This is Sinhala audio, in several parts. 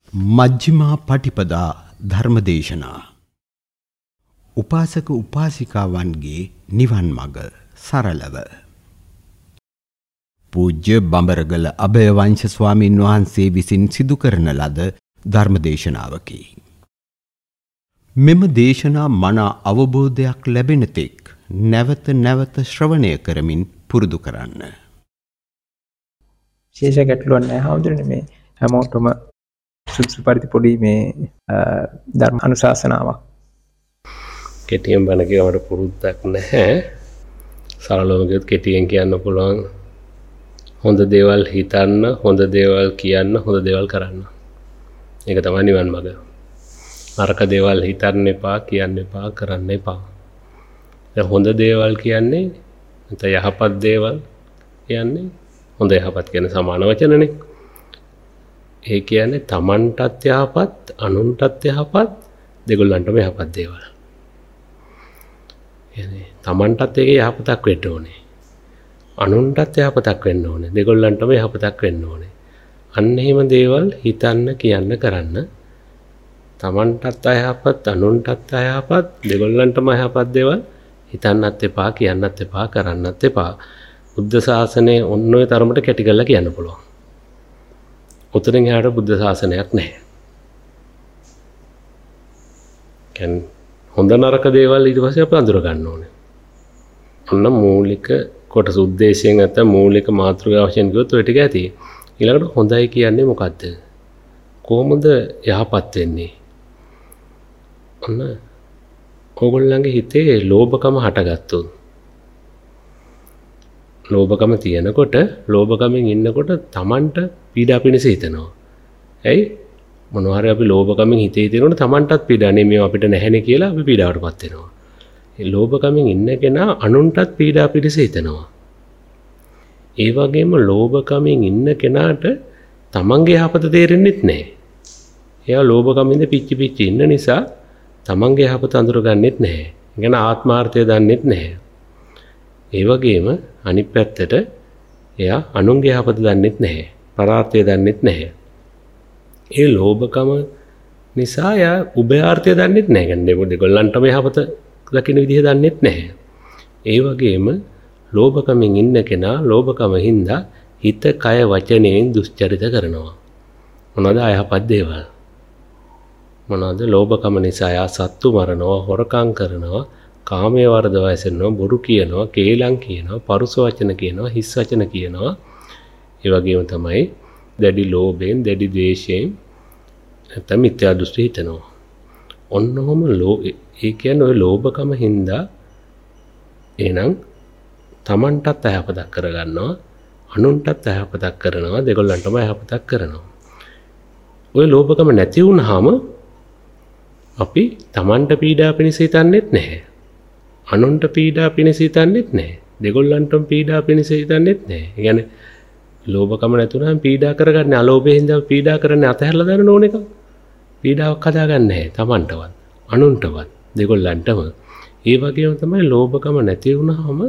මජ්ක්‍ධිමා පටිපදා ධර්මදේශනා. උපාසක උපාසිකාවන්ගේ නිවන් මඟ සරලව. පූජ්‍ය බඹරගල අභයවංශ ස්වාමීන් වහන්සේ විසින් සිදු කරන ලද ධර්මදේශනාවකි. මෙම දේශනා මනා අවබෝධයක් ලැබෙන තෙක් නැවත නැවත ශ්‍රවණය කරමින් පුරුදු කරන්න. විශේෂ ගැටලුවක් නැහැ හාමුදුරනේ. මේ හැමෝටම සුදුසු පරිදි පොඩි මේ ධර්ම අනුශාසනාවක්. කෙටියෙන් බණ කියවට පුරුද්දක් නැහැ. සරලවම කියොත් කෙටියෙන් කියන්න පුළුවන් හොඳ දේවල් හිතන්න, හොඳ දේවල් කියන්න, හොඳ දේවල් කරන්න. ඒක තමයි නිවන් මඟ. නරක දේවල් හිතන්න එපා, කියන්න එපා, කරන්න එපා. දැන් හොඳ දේවල් කියන්නේ නැත්නම් යහපත් දේවල් කියන්නේ හොඳ යහපත් කියන සමාන වචනනේ. ඒ කියන්නේ තමන්ටත් යහපත්, අනුන්ටත් යහපත්, දෙගොල්ලන්ටම යහපත් දේවල්. يعني තමන්ටත් ඒකේ යහපතක් වෙන්න ඕනේ. අනුන්ටත් යහපතක් වෙන්න ඕනේ. දෙගොල්ලන්ටම යහපතක් වෙන්න ඕනේ. අන්න එහෙම දේවල් හිතන්න, කියන්න, කරන්න. තමන්ටත් අයහපත්, අනුන්ටත් අයහපත්, දෙගොල්ලන්ටම අයහපත් දේවල් හිතන්නත් එපා, කියන්නත් එපා, කරන්නත් එපා. බුද්ධ ශාසනය ඔන්න ඔය තරමට කැටි කරලා කියන්න පුළුවන්. උතරින් එහාට බුද්ධ ශාසනයක් නැහැ. කියන්නේ හොඳ නරක දේවල් ඊට පස්සේ අපි අඳුර ගන්න ඕනේ. ඔන්න මූලික කොටස උද්දේශයෙන් නැත්නම් මූලික මාතෘකාව වශයෙන් කිව්වොත් ඔය ටික ඇති. ඊළඟට හොඳයි කියන්නේ මොකද්ද? කොහොමද යහපත් වෙන්නේ? ඔන්න ඕගොල්ලන්ගේ හිතේ ලෝභකම හටගත්තොත්, ලෝභකම තියෙනකොට, ලෝභකමෙන් ඉන්නකොට Tamanට පීඩා පිණිස හිතනවා. ඇයි? මොනවා හරි අපි ලෝභකමෙන් හිතේ තියෙනකොට Tamanටත් පීඩා නේ, මේව අපිට නැහැනේ කියලා අපි පීඩාවටපත් වෙනවා. ඒ ලෝභකමෙන් ඉන්න කෙනා අනුන්ටත් පීඩා පිණිස හිතනවා. ඒ වගේම ලෝභකමෙන් ඉන්න කෙනාට Tamanගේ යහපත තේරෙන්නෙත් නැහැ. එයා ලෝභකමින්ද පිච්චි ඉන්න නිසා Tamanගේ යහපත අඳුරගන්නෙත් නැහැ. ඒ කියන්නේ ආත්මාර්ථය දන්නෙත් නැහැ. ඒ වගේම අනිත් පැත්තට එයා අනුන්ගේ යහපත දන්නෙත් නැහැ. පරාර්ථය දන්නෙත් නැහැ. ඒ ලෝභකම නිසා එයා උභයාර්ථය දන්නෙත් නැහැ. කියන්නේ දෙගොල්ලන්ටම යහපත දකින්න විදිහ දන්නෙත් නැහැ. ඒ වගේම ලෝභකමෙන් ඉන්න කෙනා ලෝභකම හින්දා හිත, කය, වචනයෙන් දුස්චරිත කරනවා. මොනවාද අයහපත් දේවල්? මොනවාද? ලෝභකම නිසා එයා සත්තු මරනවා, හොරකම් කරනවා, කාමයේ වර්ධව ඇසෙනවා, බොරු කියනවා, කේලම් කියනවා, පරුස වචන කියනවා, හිස් වචන කියනවා. ඒ වගේම තමයි දැඩි ලෝභයෙන්, දැඩි ද්වේෂයෙන් නැත්නම් මිත්‍යා දෘෂ්ටි හිතනවා. ඔන්නෝම ඒ කියන්නේ ওই ලෝභකම හින්දා එහෙනම් Tamanටත් අයහපතක් කරගන්නවා, අනුන්ටත් අයහපතක් කරනවා, දෙගොල්ලන්ටම අයහපතක් කරනවා. ওই ලෝභකම නැති වුනහම අපි Tamanට පීඩා පිණිස හිතන්නෙත් නැහැ. අනුන්ට පීඩා පිණිස හිතන්නෙත් නැහැ. දෙගොල්ලන්ටම පීඩා පිණිස හිතන්නෙත් නැහැ. ඒ කියන්නේ ලෝභකම නැතුණාම පීඩා කරගන්නේ, අලෝභයෙන් හින්දා පීඩා කරන්නේ අතහැරලා දාන්න ඕන එක. පීඩාවක් හදාගන්නේ නැහැ Tamanටවත්, අනුන්ටවත්, දෙගොල්ලන්ටම. ඒ වගේම තමයි ලෝභකම නැති වුණාම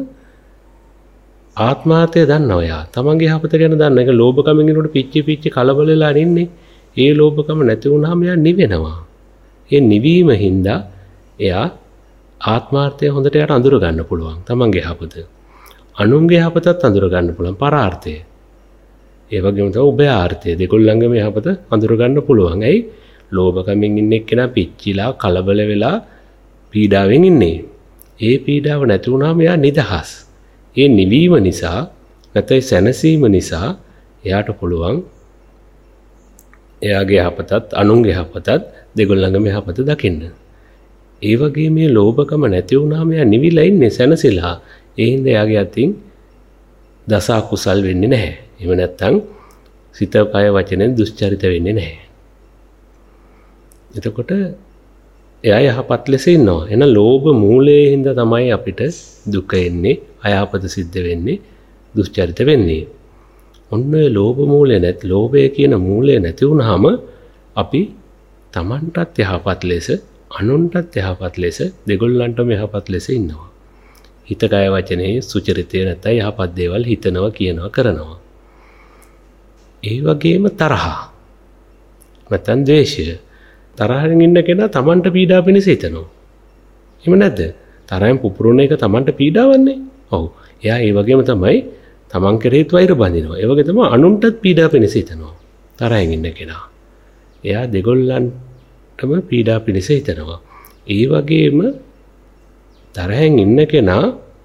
ආත්මාර්ථය දන්නවා යා. Tamanගේ යහපත ගැන දන්නවා. ඒක ලෝභකමෙන් ඉන්නකොට පිච්චි කලබල වෙලා ඉන්නේ. ඒ ලෝභකම නැති වුණාම එයා නිවෙනවා. ඒ නිවීම හින්දා එයා ආත්මාර්ථය හොඳට යට අඳුර ගන්න පුළුවන්. Tamanගේ යහපත. අනුන්ගේ යහපතත් අඳුර ගන්න පුළුවන්, පරාර්ථය. ඒ වගේම තමයි උභයාර්ථය. දෙකොල්ලන්ගේම යහපත අඳුර ගන්න පුළුවන්. ඇයි? ලෝභකමින් ඉන්න එක්කෙනා පිච්චිලා කලබල වෙලා පීඩාවෙන් ඉන්නේ. ඒ පීඩාව නැති වුණාම එයා නිදහස්. ඒ නිවීම නිසා නැත්නම් සැනසීම නිසා එයාට පුළුවන් එයාගේ යහපතත්, අනුන්ගේ යහපතත්, දෙකොල්ලන්ගේම යහපත දකින්න. ඒ වගේ මේ ලෝභකම නැති වුණාම එයා නිවිලා ඉන්නේ, සැනසෙලා. ඒ හින්දා එයාගේ අතින් දස අකුසල් වෙන්නේ නැහැ. එහෙම නැත්නම් සිත, කය, වචනෙන් දුස්චරිත වෙන්නේ නැහැ. එතකොට එයා යහපත් ලෙස ඉන්නවා. එන ලෝභ මූලයේ හින්දා තමයි අපිට දුක එන්නේ, අයහපත සිද්ධ වෙන්නේ, දුස්චරිත වෙන්නේ. ඔන්න ඔය ලෝභ මූලය නැති, ලෝභය කියන මූලය නැති වුනහම අපි Tamanටත් යහපත් ලෙස, අනුන්ටත් යහපත් ලෙස, දෙගොල්ලන්ටම යහපත් ලෙස ඉන්නවා. හිත, කය, වචනේ සුචරිතය නැත්නම් යහපත් දේවල් හිතනවා, කියනවා, කරනවා. ඒ වගේම තරහ. නැත්නම් ද්වේෂය. තරහෙන් ඉන්න කෙනා Tamanට පීඩා පිණිස හිතනවා. එහෙම නැද්ද? තරහෙන් පුපුරන එක Tamanට පීඩාවන්නේ. ඔව්. එයා ඒ වගේම තමයි Taman කෙරෙහිත් වෛර බඳිනවා. ඒ වගේ තමයි අනුන්ටත් පීඩා පිණිස හිතනවා. තරහෙන් ඉන්න කෙනා. එයා දෙගොල්ලන්ටම පීඩා පිණිස හිතනවා. ඒ වගේම තරහෙන් ඉන්න කෙනා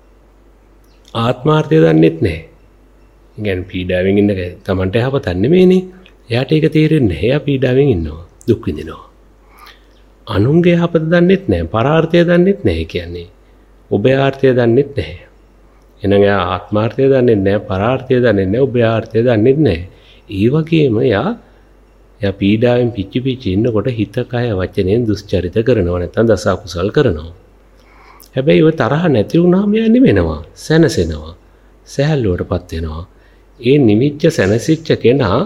ආත්මාර්ථය දන්නෙත් නැහැ. කියන්නේ පීඩාවෙන් ඉන්න Tamanට යහපතක් නෙමෙයිනේ. එයාට ඒක තේරෙන්නේ නැහැ. එයා පීඩාවෙන් ඉන්නවා. දුක් විඳිනවා. අනුන්ගේ යහපත දන්නෙත් නැහැ. පරාර්ථය දන්නෙත් නැහැ කියන්නේ. ඔබේ ආර්ථය දන්නෙත් නැහැ. එහෙනම් එයා ආත්මාර්ථය දන්නේ නැහැ, පරාර්ථය දන්නේ නැහැ, ඔබේ ආර්ථය දන්නෙත් නැහැ. ඒ වගේම එයා පීඩාවෙන් පිච්චි ඉන්නකොට හිත කය වචනයෙන් දුස්චරිත කරනවා නැත්නම් දස අකුසල් කරනවා. හැබැයි ඔය තරහ නැති වුණාම එයා නිවෙනවා, සැනසෙනවා, සැහැල්ලුවටපත් වෙනවා. ඒ නිවිච්ච සැනසෙච්ච කෙනා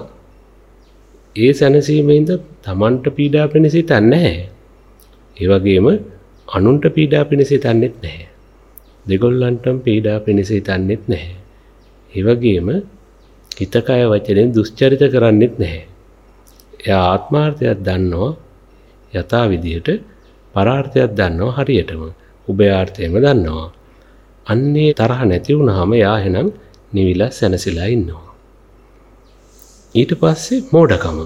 ඒ සැනසීමෙන්ද Tamanට පීඩා පිණිස හිතන්නේ නැහැ. ඒ වගේම අනුන්ට පීඩා පිණිස හිතන්නේත් නැහැ. දෙගොල්ලන්ටම පීඩා පිණිස හිතන්නේත් නැහැ. ඒ වගේම හිත කය වචනෙන් දුස්චරිත කරන්නේත් නැහැ. එයා ආත්මාර්ථයක් දන්නවා යථා විදියට, පරාර්ථයක් දන්නවා හරියටම, උභයාර්ථයම දන්නවා. අන්නේ තරහ නැති වුණාම එයා එහෙනම් නිවිලා සැනසීලා ඉන්නවා. ඊට පස්සේ මෝඩකම.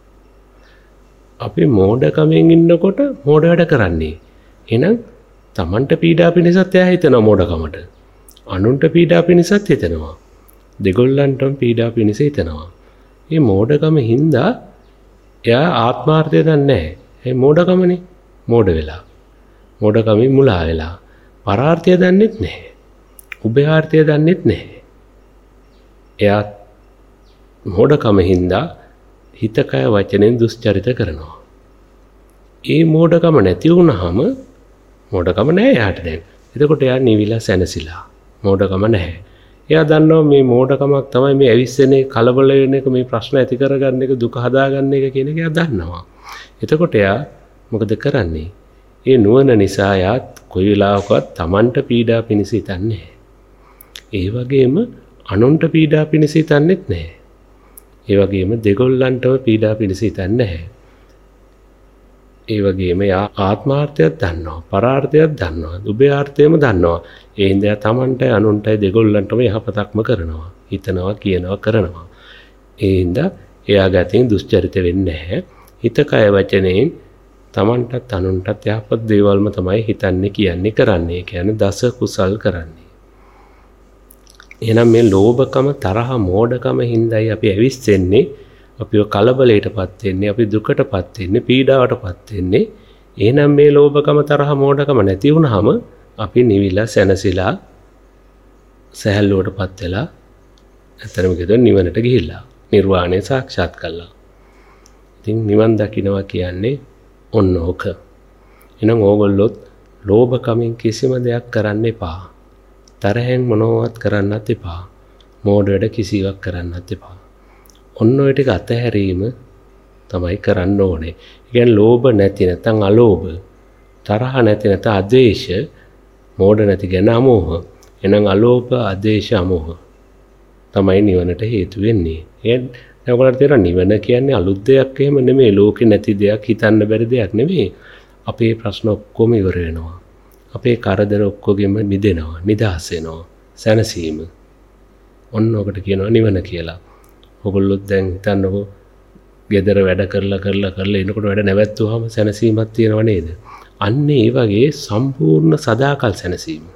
අපි මෝඩකමෙන් ඉන්නකොට මෝඩ වැඩ කරන්නේ. එහෙනම් Tamanට පීඩා පිණිසත් එයා හිතනවා මෝඩකමට. අනුන්ට පීඩා පිණිසත් හිතනවා. දෙගොල්ලන්ටම පීඩා පිණිස හිතනවා. මේ මෝඩකම හින්දා එයා ආත්මාර්ථය දන්නේ නැහැ. ඒ මෝඩකමනේ. මෝඩ වෙලා. මෝඩකමින් මුලා වෙලා. පරාර්ථය දන්නෙත් නැහැ. උභයාර්ථය දන්නෙත් නැහැ. එයා මෝඩකම හින්දා හිත කය වචනෙන් දුස්චරිත කරනවා. ඒ මෝඩකම නැති වුණාම මෝඩකම නැහැ යාට දැන්. එතකොට එයා නිවිලා සැනසিলা. මෝඩකම නැහැ. එයා දන්නවා මේ මෝඩකමක් තමයි මේ ඇවිස්සෙනේ, කලබල වෙන එක, මේ ප්‍රශ්න ඇති කරගන්න එක, දුක හදාගන්න එක කියන එක එයා දන්නවා. එතකොට එයා මොකද කරන්නේ? ඒ නුවණ නිසා එයා කොයි වෙලාවකවත් Tamanට පීඩා පිණිස හිතන්නේ නැහැ. ඒ වගේම අනුන්ට පීඩා පිණිස හිතන්නේත් නැහැ. ඒ වගේම දෙගොල්ලන්ටම පීඩා පිණිස හිතන්නේ නැහැ. ඒ වගේම යා ආත්මාර්ථයක් දන්නවා, පරාර්ථයක් දන්නවා, උභයාර්ථයම දන්නවා. ඒ හින්දා Tamanටයි අනුන්ටයි දෙගොල්ලන්ටම යහපතක්ම කරනවා, හිතනවා, කියනවා, කරනවා. ඒ හින්දා එයා ගැතින් දුස්චරිත වෙන්නේ නැහැ. හිත කය වචනයෙන් Tamanටත් අනුන්ටත් යහපත් දේවල්ම තමයි හිතන්නේ, කියන්නේ, කරන්නේ. ඒ කියන්නේ දස කුසල් කරන්නේ. එහෙනම් මේ ලෝභකම, තරහ, මෝඩකම හින්දායි අපි ඇවිස්සෙන්නේ, අපිව කලබලයටපත් වෙන්නේ, අපි දුකටපත් වෙන්නේ, පීඩාවටපත් වෙන්නේ. එහෙනම් මේ ලෝභකම, තරහ, මෝඩකම නැති වුනහම අපි නිවිලා සැනසීලා සැහැල්ලුවටපත් වෙලා ඇත්තටම කියතොත් නිවනට ගිහිල්ලා නිර්වාණය සාක්ෂාත් කළා. ඉතින් නිවන් දකින්නවා කියන්නේ ඔන්න ඕක. එහෙනම් ඕගොල්ලොත් ලෝභකමින් කිසිම දෙයක් කරන්න එපා. තරහෙන් මොනවත් කරන්නත් එපා. මෝඩ වැඩ කිසිවක් කරන්නත් එපා. ඔන්න ඔය ටික අතහැරීම තමයි කරන්න ඕනේ. ඒ කියන්නේ ලෝභ නැති නැත්නම් අලෝභ, තරහ නැති නැත්නම් අද්වේෂ, මෝඩ නැති කියන අමෝහ. එහෙනම් අලෝභ, අද්වේෂ, අමෝහ තමයි නිවනට හේතු වෙන්නේ. ඒ ඔයගොල්ලන්ට තේරෙනවා නිවන කියන්නේ අලුත් දෙයක් එහෙම නෙමෙයි. ලෝකේ නැති දෙයක්, හිතන්න බැරි දෙයක් නෙමෙයි. අපේ ප්‍රශ්න ඔක්කොම ඉවර වෙනවා. අපේ කරදර ඔක්කොගෙම මිදෙනවා, නිදහස් වෙනවා, සැනසීම. ඔන්න ඔකට කියනවා නිවන කියලා. ඔයගොල්ලෝ දැන් හිතන්නකෝ ගෙදර වැඩ කරලා එනකොට වැඩ නැවැත්තුවාම සැනසීමක් තියෙනව නේද? අන්න ඒ වගේ සම්පූර්ණ සදාකල් සැනසීම.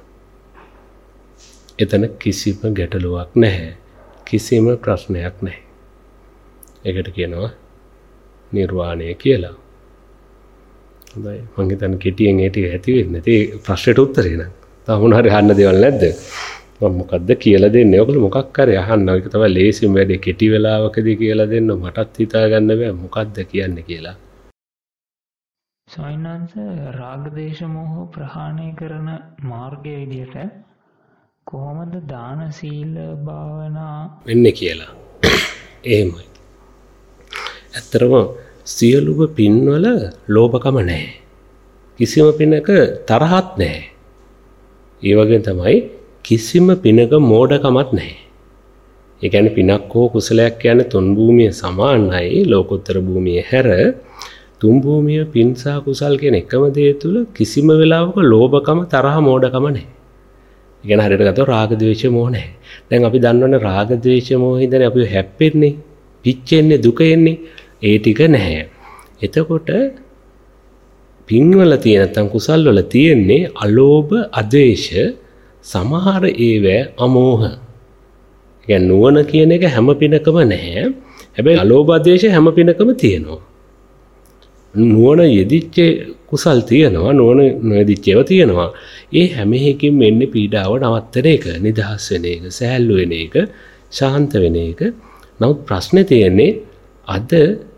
එතන කිසිම ගැටලුවක් නැහැ. කිසිම ප්‍රශ්නයක් නැහැ. ඒකට කියනවා නිර්වාණය කියලා. හොඳයි. මම හිතන්නේ කෙටියෙන් ඒ ටික ඇති වෙන්නේ නැති ප්‍රශ්නෙට උත්තරේ නං. තාම මොන හරි අහන්න දේවල් නැද්ද? මම මොකද්ද කියලා දෙන්නේ? ඔයගොල්ලෝ මොකක් හරි අහන්න. ඒක තමයි ලේසිම වැඩේ. කෙටි වෙලාවකදී කියලා දෙන්න මටත් හිතා ගන්න බෑ මොකද්ද කියන්නේ කියලා. සොයින්වන්ස රාග දේශ මොහ ප්‍රහාණය කරන මාර්ගය විදියට කොහොමද දාන සීල භාවනා වෙන්නේ කියලා. එහෙමයි. ඇත්තටම සියලුම පින්වල ලෝභකම නැහැ. කිසිම පිනක තරහක් නැහැ. ඒ වගේ තමයි කිසිම පිනක මෝඩකමක් නැහැ. ඒ කියන්නේ පිනක් හෝ කුසලයක් කියන්නේ තුන් භූමිය සමානයි. ලෝකෝත්තර භූමිය හැර තුන් භූමිය පින් සහ කුසල් කියන එකම දේ තුල කිසිම වෙලාවක ලෝභකම තරහ මෝඩකම නැහැ. ඒ කියන්නේ හරියට ගත්තොත් රාග ද්වේෂ මොහ නැහැ. දැන් අපි දන්නවනේ රාග ද්වේෂ මොහින්දනේ අපි හැප්පෙන්නේ, පිච්චෙන්නේ, දුක එන්නේ. ඒ ටික නැහැ. එතකොට පින්වල තියෙන නැත්නම් කුසල් වල තියෙන්නේ අලෝභ, අද්වේෂ, සමහර ඒවා අමෝහ. කියන්නේ නුවණ කියන එක හැම පිනකම නැහැ. හැබැයි අලෝභ, අද්වේෂ හැම පිනකම තියෙනවා. නුවණ යෙදිච්ච කුසල් තියෙනවා, නුවණ නොයෙදිච්ච ඒවා තියෙනවා. ඒ හැම එකකින් මෙන්නේ පීඩාව නවත්තන එක, නිදහස් වෙන එක, සෑහළු වෙන එක, ශාන්ත වෙන එක. නමුත් ප්‍රශ්නේ තියෙන්නේ අද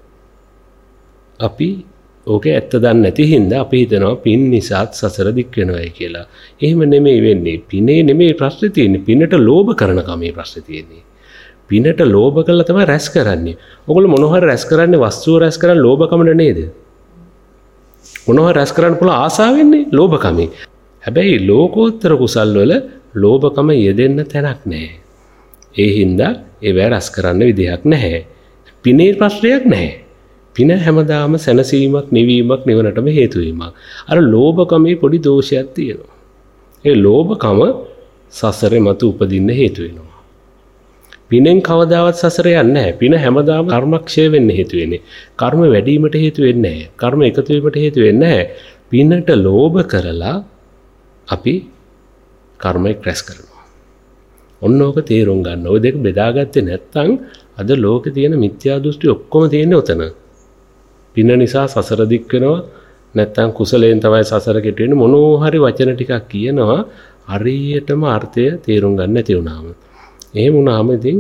අපි ඕකේ ඇත්ත දන්නේ නැති හින්දා අපි හිතනවා පින් නිසාත් සසර දික් වෙනවයි කියලා. එහෙම නෙමෙයි වෙන්නේ. පිනේ නෙමෙයි ප්‍රශ්නේ තියෙන්නේ. පිනට ලෝභ කරන කමේ ප්‍රශ්නේ තියෙන්නේ. පිනට ලෝභ කළා තමයි රැස් කරන්නේ. ඔයගොල්ලෝ මොනවා හරි රැස් කරන්නේ වස්තුව රැස් කරන්නේ ලෝභකමද නේද? මොනවා හරි රැස් කරන්න පුළුවන් ආසාවෙන්නේ ලෝභකමේ. හැබැයි ලෝකෝත්තර කුසල් වල ලෝභකම යෙදෙන්න තැනක් නැහැ. ඒ හින්දා ඒවැ රැස් කරන්න විදිහක් නැහැ. පිනේ ප්‍රශ්නයක් නැහැ. පින හැමදාම සැනසීමක්, නිවීමක්, නිවනටම හේතු වීමක්. අර ලෝභකමේ පොඩි දෝෂයක් තියෙනවා. ඒ ලෝභකම සසරේ මතු උපදින්න හේතු වෙනවා. පිනෙන් කවදාවත් සසර යන්නේ නැහැ. පින හැමදාම කර්මක්ෂය වෙන්න හේතු වෙන්නේ. කර්ම වැඩි වීමට හේතු වෙන්නේ නැහැ. කර්ම එකතු වීමට හේතු වෙන්නේ නැහැ. පිනට ලෝභ කරලා අපි කර්මයක් රැස් කරනවා. ඔන්න ඕක තේරුම් ගන්න. ඔය දෙක බෙදාගත්තේ නැත්නම් අද ලෝකේ තියෙන මිත්‍යා දෘෂ්ටි ඔක්කොම තියෙන්නේ උතන. පින නිසා සසර දික් වෙනවා. නැත්නම් කුසලයෙන් තමයි සසර කෙට වෙන්නේ. මොනවා හරි වචන ටිකක් කියනවා හරියටම අර්ථය තේරුම් ගන්න නැති වුණාම. එහෙම වුණාම ඉතින්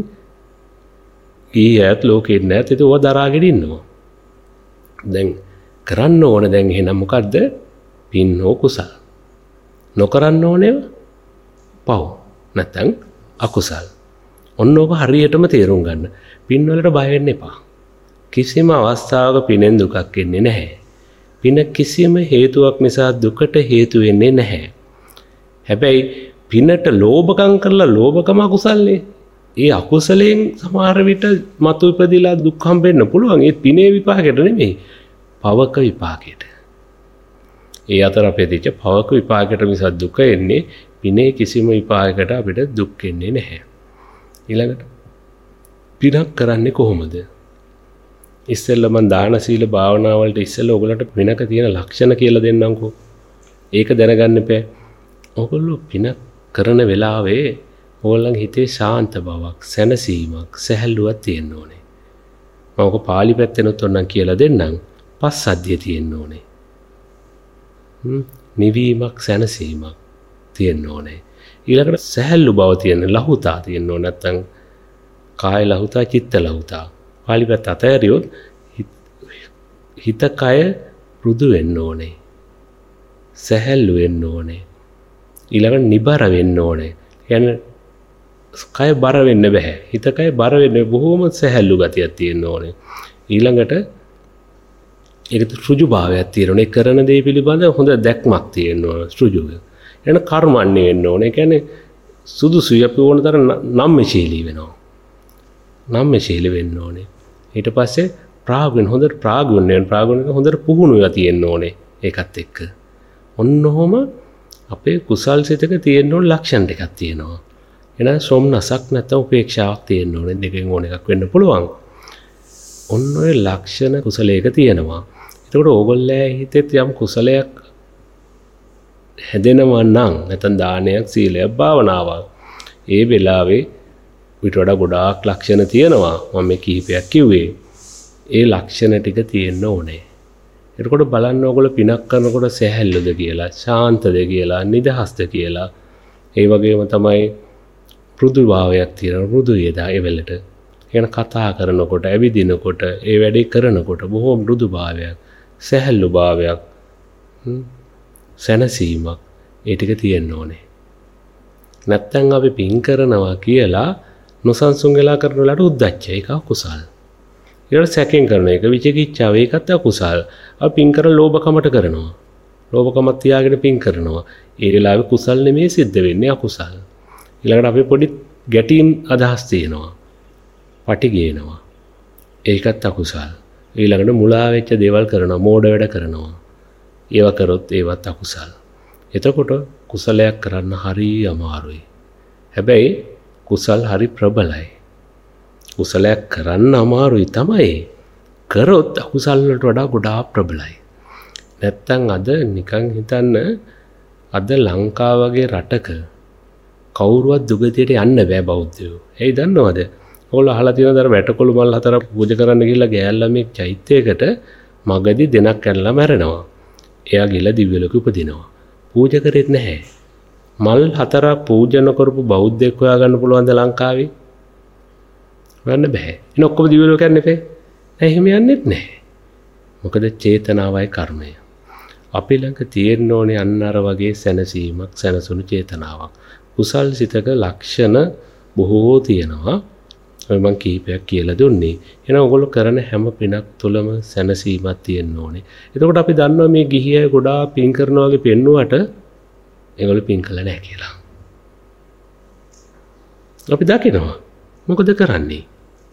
ඊයත් ලෝකෙ නැත් ඒක ඔය දරාගෙන ඉන්නවා. දැන් කරන්න ඕන දැන් එහෙනම් මොකද්ද? පින් හෝ කුසල්. නොකරන්න ඕනේ පව්. නැත්නම් අකුසල්. ඔන්න ඔබ හරියටම තේරුම් ගන්න. පින් වලට බය වෙන්න එපා. කිසිම අවස්ථාවක පිනෙන් දුකක් එන්නේ නැහැ. පින කිසිම හේතුවක් නිසා දුකට හේතු වෙන්නේ නැහැ. හැබැයි පිනට ලෝභකම් කරලා ලෝභකම අකුසල්නේ. ඒ අකුසලයෙන් සමහර විට මතු ඉපදිලා දුක් හම්බෙන්න පුළුවන්. ඒ පිනේ විපාකෙට නෙමෙයි. පවක විපාකෙට. ඒ අතර අපේ දෙච්ච පවක විපාකෙට මිස දුක එන්නේ පිනේ කිසිම විපාකයකට අපිට දුක් එන්නේ නැහැ. ඊළඟට පිනක් කරන්නේ කොහොමද? ඉස්සෙල්ලා මම දාන සීල භාවනා වලට ඉස්සෙල්ලා ඔයගලන්ට පිනක තියෙන ලක්ෂණ කියලා දෙන්නම්කෝ. ඒක දැනගන්න එපා. ඔයගොල්ලෝ පින කරන වෙලාවේ ඕගොල්ලන්ගේ හිතේ ශාන්ත බවක්, සැනසීමක්, සැහැල්ලුවක් තියෙන්න ඕනේ. මම ඔක පාලි පැත්තෙනුත් ඔන්නම් කියලා දෙන්නම්. පස්සද්ධිය තියෙන්න ඕනේ. නිවීමක්, සැනසීමක් තියෙන්න ඕනේ. ඊළඟට සැහැල්ලු බව තියෙන ලහුතා තියෙන්න ඕනේ. නැත්තම් කාය ලහුතා, චිත්ත ලහුතා. පාලි පැත්ත අතහැරියොත් හිත කය මෘදු වෙන්න ඕනේ. සැහැල්ලු වෙන්න ඕනේ. ඊළඟට නිබර වෙන්න ඕනේ. කියන්නේ කය බර වෙන්න බෑ. හිත කය බර වෙන්න බොහොම සැහැල්ලු ගතියක් තියෙන්න ඕනේ. ඊළඟට ඒකට ඍජු භාවයක් තියෙනවා. ඒ කරන දේ පිළිබඳ හොඳ දැක්මක් තියෙන්න ඕන ඍජුව. එන කර්මන්නේ වෙන්න ඕනේ. ඒ කියන්නේ සුදුසුයි අපි ඕන තරම් නම්මශීලී වෙනවා. නම්මශීලී වෙන්න ඕනේ. ඊට පස්සේ ප්‍රාග්වෙන් හොඳට ප්‍රාග්වෙන් හොඳට පුහුණු වෙලා තියෙන්න ඕනේ. ඒකත් එක්ක. ඔන්නෝම අපේ කුසල් සිතක තියෙන ඕන ලක්ෂණ ටිකක් තියෙනවා. එහෙනම් සොම්නසක් නැත්නම් උපේක්ෂාවක් තියෙන්න ඕනේ. දෙකෙන් ඕන එකක් වෙන්න පුළුවන්. ඔන්න ඔය ලක්ෂණ කුසලයක තියෙනවා. එතකොට ඕගොල්ලෝ හිතේ යම් කුසලයක් හැදෙනවා නම් නැත්නම් දානයක්, සීලයක්, භාවනාවක්. ඒ වෙලාවේ ඊට වඩා ගොඩාක් ලක්ෂණ තියෙනවා. මම මේ කිහිපයක් කිව්වේ. ඒ ලක්ෂණ ටික තියෙන්න ඕනේ. එතකොට බලන්න ඕගොල්ලෝ පිනක් කරනකොට සැහැල්ලුද කියලා, ශාන්තද කියලා, නිදහස්ද කියලා. ඒ වගේම තමයි මෘදු භාවයක් තියෙනවා. මෘදු වේදා ඒ වෙලට. කියන කතා කරනකොට, ඇවිදිනකොට, ඒ වැඩේ කරනකොට බොහොම මෘදු භාවයක්, සැහැල්ලු භාවයක්, සැනසීමක් ඒ ටික තියෙන්න ඕනේ. නැත්තම් අපි පින් කරනවා කියලා නොසන්සුන් වෙලා කරන වෙලාවට උද්දච්චය ඒක කුසල්. ඊට සැකෙන් කරන එක විචිකිච්ඡාව ඒකත් අකුසල්. අපි පින් කරන ලෝභකමට කරනවා. ලෝභකමත් තියාගෙන පින් කරනවා. ඒ වෙලාවේ කුසල් නෙමෙයි සිද්ධ වෙන්නේ අකුසල්. ඊළඟට අපි පොඩි ගැටීම් අදහස් තියෙනවා. පටි ගේනවා. ඒකත් අකුසල්. ඊළඟට මුලා වෙච්ච දේවල් කරනවා, මෝඩ වැඩ කරනවා. ඒව කරොත් ඒවත් අකුසල්. එතකොට කුසලයක් කරන්න හරි අමාරුයි. හැබැයි කුසල් හරි ප්‍රබලයි. කුසලයක් කරන්න අමාරුයි තමයි. කරොත් අකුසල් වලට වඩා ගොඩාක් ප්‍රබලයි. නැත්තම් අද නිකන් හිතන්න අද ලංකාව වගේ රටක කවුරුවත් දුගතියට යන්න බෑ බෞද්ධයෝ. ඇයි දන්නවද? ඔයාලා අහලා තියෙනවද අර වැටකොළු මල් හතරක් පූජා කරන්න ගිහිල්ලා ගෑල්ලා මේ චෛත්‍යයකට මගදී දෙනක් කැඩලා මැරෙනවා. එයා ගිහලා දිව්‍ය ලෝකෙ උපදිනවා. පූජා කරෙත් නැහැ. මල් හතරක් පූජා නොකරපු බෞද්ධයෙක් හොයාගන්න පුළුවන්ද ලංකාවේ? හොයන්න බෑ. එන ඔක්කොම දිව්‍ය ලෝකෙ යන්නේ නැහැ. එහෙම යන්නෙත් නැහැ. මොකද චේතනාවයි කර්මය. අපි ළඟ තියෙන්න ඕනේ අන්න අර වගේ සැනසීමක්, සැනසුණු චේතනාවක්. කුසල් සිතක ලක්ෂණ බොහෝ තියෙනවා. ඔය මං කීපයක් කියලා දුන්නේ. එහෙනම් ඔයගොල්ලෝ කරන හැම පිනක් තුළම සැනසීමක් තියෙන්න ඕනේ. එතකොට අපි දන්නවා මේ ගිහි අය ගොඩාක් පින් කරනවා වගේ පෙන්නුවට ඒගොල්ලෝ පින් කළා නැහැ කියලා. අපි දකිනවා. මොකද කරන්නේ?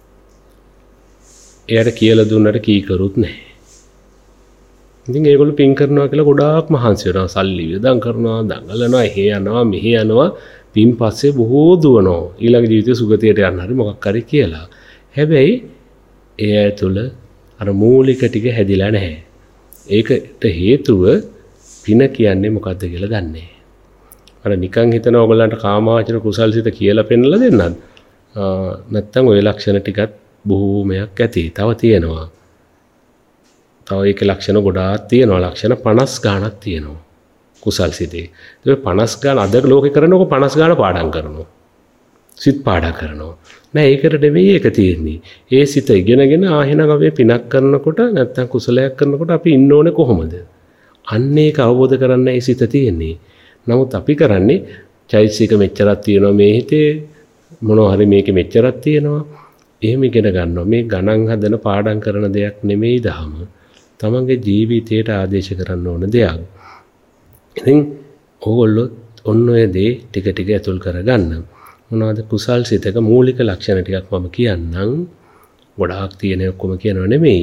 එයාට කියලා දුන්නට කී කරුත් නැහැ. ඉතින් ඒගොල්ලෝ පින් කරනවා කියලා ගොඩාක් මහන්සි වෙනවා. සල්ලි වියදම් කරනවා, දඟලනවා, එහෙ යනවා, මෙහෙ යනවා. පින් පස්සේ බොහෝ දුවනවා. ඊළඟ ජීවිතේ සුගතියට යන්න හරි මොකක් හරි කියලා. හැබැයි ඒ අය තුළ අර මූලික ටික හැදිලා නැහැ. ඒකට හේතුව පින කියන්නේ මොකද්ද කියලා දන්නේ නැහැ. අර නිකන් හිතන ඕගොල්ලන්ට කාමාවචර කුසල්සිත කියලා පෙන්නලා දෙන්නත්. නැත්තම් ওই ලක්ෂණ ටිකත් බොහෝමයක් ඇති. තව තියෙනවා. තව ඒක ලක්ෂණ ගොඩාක් තියෙනවා. ලක්ෂණ 50 ගාණක් තියෙනවා. කුසල් සිතේ. ඒක 50 ගාන අද ලෝකේ කරනකො 50 ගාන පාඩම් කරනවා. සිත පාඩම් කරනවා. නෑ ඒකට නෙමෙයි ඒක තියෙන්නේ. ඒ සිත ඉගෙනගෙන ආහෙනම් අපි පිනක් කරනකොට නැත්තම් කුසලයක් කරනකොට අපි ඉන්න ඕනේ කොහොමද? අන්න ඒක අවබෝධ කරන්න ඒ සිත තියෙන්නේ. නමුත් අපි කරන්නේ චෛතසික මෙච්චරක් තියෙනවා මේ හිතේ මොනවා හරි මේකේ මෙච්චරක් තියෙනවා. එහෙම ඉගෙන ගන්නවා. මේ ගණන් හදන පාඩම් කරන දෙයක් නෙමෙයි දහම. තමන්ගේ ජීවිතයට ආදේශ කරන්න ඕන දෙයක්. ඉතින් ඕගොල්ලෝ ඔන්න ඔය දේ ටික ටික ඇතුල් කරගන්න. මොනවද කුසල් සිතක මූලික ලක්ෂණ ටිකක් මම කියන්නම්. ගොඩාක් තියෙන ඔක්කොම කියනව නෙමෙයි.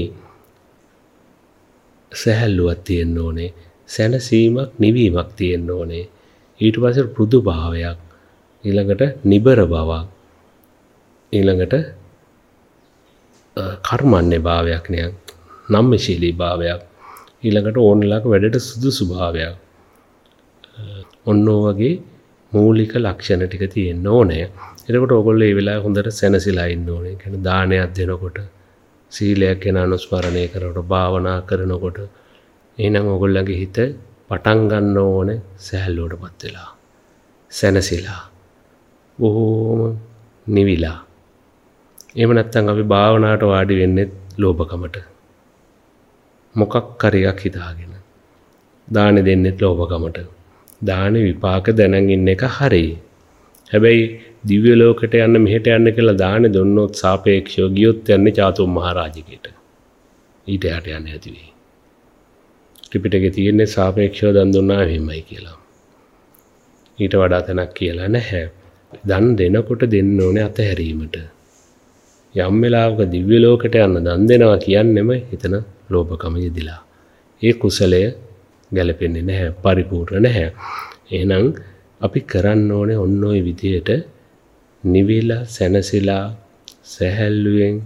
සැහැල්ලුවක් තියෙන්න ඕනේ. සැනසීමක්, නිවීමක් තියෙන්න ඕනේ. ඊට පස්සේ මෘදු භාවයක්. ඊළඟට නිබර බවක්. ඊළඟට කර්මන්නේ භාවයක් නෑ. නම්මශීලී භාවයක්. ඊළඟට ඕනලක වැඩට සුදුසු භාවයක්. ඔන්න වගේ මූලික ලක්ෂණ ටික තියෙන්න ඕනේ. එතකොට ඔයගොල්ලෝ මේ වෙලාවේ හොඳට සැනසීලා ඉන්න ඕනේ. කියන්නේ දානයක් දෙනකොට, සීලයක් ගැන අනුස්මරණය කරනකොට, භාවනා කරනකොට එහෙනම් ඔයගොල්ලන්ගේ හිත පටන් ගන්න ඕනේ සැහැල්ලුවටපත් වෙලා. සැනසීලා. බොහෝම නිවිලා. එහෙම නැත්නම් අපි භාවනාවට වාඩි වෙන්නේ ලෝභකමට. මොකක් හරියක් හිතාගෙන. දාන දෙන්නෙත් ලෝභකමට. දාන විපාක දැනන් ඉන්න එක හරියි. හැබැයි දිව්‍ය ලෝකයට යන්න මෙහෙට යන්න කියලා දාන දුන්නොත් සාපේක්ෂව ගියොත් යන්නේ චාතුම් මහරජකයට. ඊට යට යන්නේ නැති වෙයි. ත්‍රිපිටකයේ තියෙන්නේ සාපේක්ෂව දන් දුන්නා එහෙමයි කියලා. ඊට වඩා තැනක් කියලා නැහැ. දන් දෙනකොට දෙන්න ඕනේ අතහැරීමට. යම් වෙලාවක දිව්‍ය ලෝකයට යන්න දන් දෙනවා කියන්නේම හිතන ලෝභකම යෙදිලා. ඒ කුසලය ගැලපෙන්නේ නැහැ, පරිපූර්ණ නැහැ. එහෙනම් අපි කරන්න ඕනේ ඔන්න ඔය විදියට නිවිලා, සැනසීලා, සැහැල්ලුවෙන්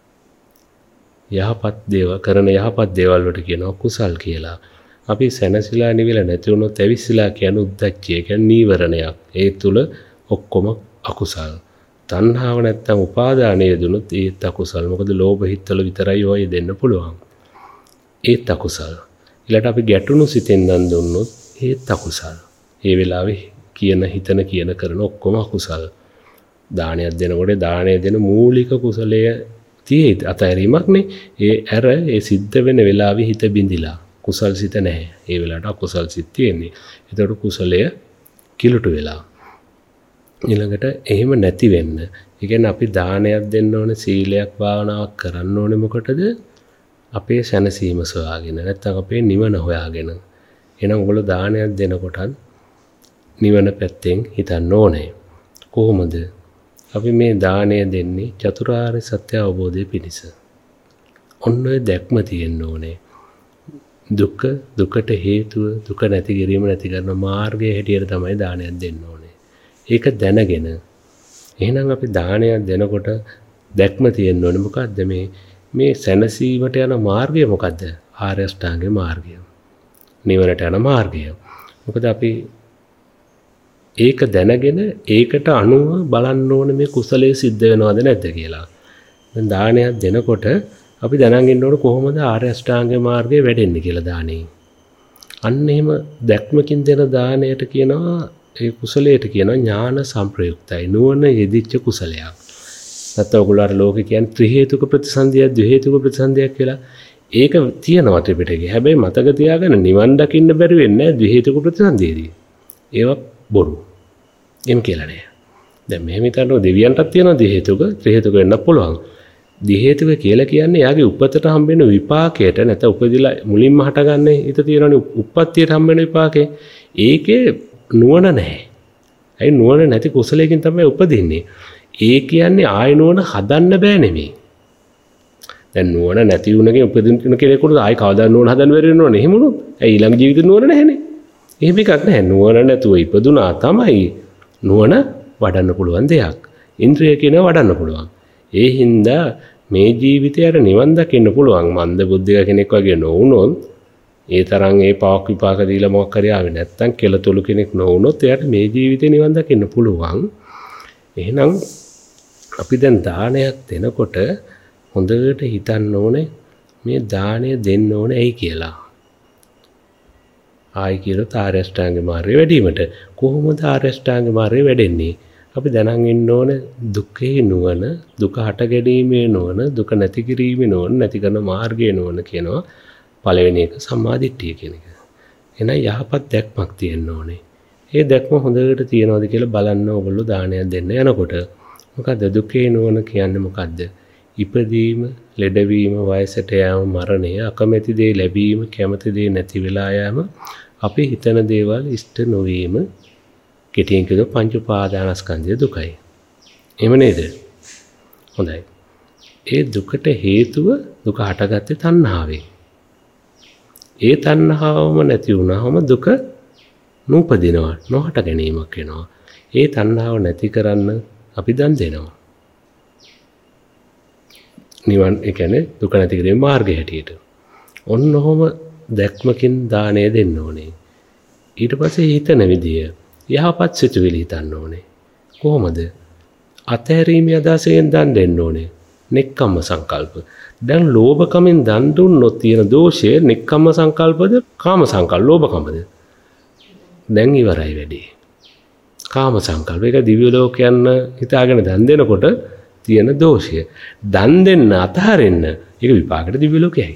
යහපත් දේවල් කරන යහපත් දේවල් වලට කියනවා කුසල් කියලා. අපි සැනසීලා නිවිලා නැති වුණොත් ඇවිස්සලා කියන උද්දච්චය කියන්නේ නීවරණයක්. ඒ තුල ඔක්කොම අකුසල්. තණ්හාව නැත්තම් උපාදානය යෙදුනොත් ඒත් අකුසල්. මොකද ලෝභ හිතවල විතරයි ඔය දෙන්න පුළුවන්. ඒත් අකුසල්. ඊළඟට අපි ගැටුණු සිතෙන් දන් දුන්නොත් ඒත් අකුසල්. ඒ වෙලාවේ කියන හිතන කියන කරන ඔක්කොම අකුසල්. දානයක් දෙනකොට දානය දෙන මූලික කුසලය තියෙයි අතහැරීමක්නේ. ඒ ඇර ඒ සිද්ධ වෙන වෙලාවේ හිත බිඳිලා කුසල් සිත නැහැ. ඒ වෙලාවට අකුසල් සිත් තියෙන්නේ. ඒතකොට කුසලය කිලුට වෙලා. ඊළඟට එහෙම නැති වෙන්න. ඒ කියන්නේ අපි දානයක් දෙන්න ඕනේ, සීලයක් භාවනාවක් කරන්න ඕනේ මොකටද? අපේ සැනසීම සොයාගෙන. නැත්නම් අපේ නිවන හොයාගෙන. එහෙනම් ඔයගොල්ලෝ දානයක් දෙනකොටත් නිවන පැත්තෙන් හිතන්න ඕනේ. කොහොමද? අපි මේ දාණය දෙන්නේ චතුරාර්ය සත්‍ය අවබෝධය පිණිස. ඔන්න ඔය දැක්ම තියෙන්න ඕනේ. දුකට හේතුව දුක නැති කිරීම නැති කරන මාර්ගය හැටියට තමයි දානයක් දෙන්න ඕනේ. ඒක දැනගෙන එහෙනම් අපි දානයක් දෙනකොට දැක්ම තියෙන්න ඕනේ. මොකද්ද මේ සැනසීමට යන මාර්ගය මොකද්ද? ආර්ය අෂ්ටාංගික මාර්ගය. නිවනට යන මාර්ගය. මොකද අපි ඒක දැනගෙන ඒකට අනුව බලන්න ඕනේ මේ කුසලයේ සිද්ධ වෙනවද නැද්ද කියලා. දැන් දානයක් දෙනකොට අපි දැනන් ඉන්න ඕනේ කොහොමද ආර්ය අෂ්ටාංගික මාර්ගය වැඩෙන්නේ කියලා දානේ. අන්න එහෙම දැක්මකින් දෙන දානයට කියනවා ඒ කුසලයට කියනවා ඥාන සංප්‍රයුක්තයි. නුවණ යෙදිච්ච කුසලයක්. නැත්නම් ඔයගොල්ලෝ අර ලෝකේ කියන්නේ ත්‍රි හේතුක ප්‍රතිසන්දිය ද්වි හේතුක ප්‍රතිසන්දියක් කියලා. ඒක තියෙනවා ත්‍රිපිටකේ. හැබැයි මතක තියාගන්න නිවන් දකින්න බැරි වෙන්නේ ද්වි හේතුක ප්‍රතිසන්දියේදී. ඒවා බොරු. එම් කියලා නෑ. දැන් මෙහෙම හිතන්න දෙවියන්ටත් තියෙනවා ද්වි හේතුක ත්‍රි හේතුක වෙන්න පුළුවන්. ද්වි හේතුක කියලා කියන්නේ යාගේ උපතට හම්බෙන විපාකයට නැත්නම් උපදිලා මුලින්ම හටගන්න හිත තියෙනවනේ උප්පත්තියට හම්බෙන විපාකේ. ඒකේ නුවණ නැහැ. ඒ නුවණ නැති කුසලයකින් තමයි උපදින්නේ. ඒ කියන්නේ ආය නුවණ හදන්න බෑ නෙමෙයි. දැන් නුවණ නැති වුණකේ උපදින කෙනෙකුට ආය කවදා නුවණ හදන්න බැරි වෙනවනේ. එහෙම උනොත් ඒ ඊළඟ ජීවිතේ නුවණ නැහැනේ. එහෙම එකක් නැහැ. නුවණ නැතුව ඉපදුනා තමයි නුවණ වඩන්න පුළුවන් දෙයක්. ඉන්ද්‍රිය කියන වඩන්න පුළුවන්. ඒ හින්දා මේ ජීවිතයට නිවන් දකින්න පුළුවන්. මන්ද බුද්ධික කෙනෙක් වගේ නොවුනොත් ඒ තරම් ඒ පාක් විපාක දීලා මොකක් හරි ආවේ නැත්තම් කෙලතුළු කෙනෙක් නොවුනොත් එයාට මේ ජීවිතේ නිවන් දකින්න පුළුවන්. එහෙනම් අපි දැන් දානයක් දෙනකොට හොඳට හිතන්න ඕනේ මේ දාණය දෙන්න ඕනේ ඇයි කියලා. ආයි කියලා ආර්ය අෂ්ටාංග මාර්ගය වැඩිවීමට කොහොමද ආර්ය අෂ්ටාංග මාර්ගය වැඩෙන්නේ? අපි දැනන් ඉන්න ඕනේ දුකේ නුවණ, දුක හට ගැනීමේ නුවණ, දුක නැති කිරීමේ නුවණ, නැති කරන මාර්ගයේ නුවණ කියනවා. පළවෙනි එක සම්මාදිට්ඨිය කියන එක. එහෙනම් යහපත් දැක්මක් තියෙන්න ඕනේ. ඒ දැක්ම හොඳට තියනවාද කියලා බලන්න ඕගොල්ලෝ දානයක් දෙන්න යනකොට. මොකද්ද දුකේ නුවණ කියන්නේ මොකද්ද? ඉපදීම, ලෙඩවීම, වයසට යාම, මරණය, අකමැති දේ ලැබීම, කැමති දේ නැති වෙලා යාම, අපි හිතන දේවල් ඉෂ්ට නොවීම, කෙටියෙන් කියද පංච උපාදානස්කන්ධය දුකයි. එහෙම නේද? හොඳයි. ඒ දුකට හේතුව දුක හටගත්තේ තණ්හාවෙන්. ඒ තණ්හාවම නැති වුණාම දුක නූපදිනවා, නොහට ගැනීමක් වෙනවා. ඒ තණ්හාව නැති කරන්න අපි දන් දෙනවා. නිවන් ඒ කියන්නේ දුක නැති කිරීමේ මාර්ගය හැටියට. ඔන්න ඔහොම දැක්මකින් දාණය දෙන්න ඕනේ. ඊට පස්සේ හිතන විදිය යහපත් සිතුවිලි හිතන්න ඕනේ. කොහොමද? අතහැරීමේ අදහසෙන් දන් දෙන්න ඕනේ. නෙක්ඛම්ම සංකල්ප. දැන් ලෝභකමෙන් දන් දුන්නොත් තියෙන දෝෂය නෙක්ඛම්ම සංකල්පද කාම සංකල්ප ලෝභකමද? දැන් ඉවරයි වැඩේ. කාම සංකල්ප. ඒක දිව්‍ය ලෝකයන් හිතාගෙන දන් දෙනකොට තියෙන දෝෂය. දන් දෙන්න අතහරින්න ඒක විපාකෙට දිව්‍ය ලෝකයයි.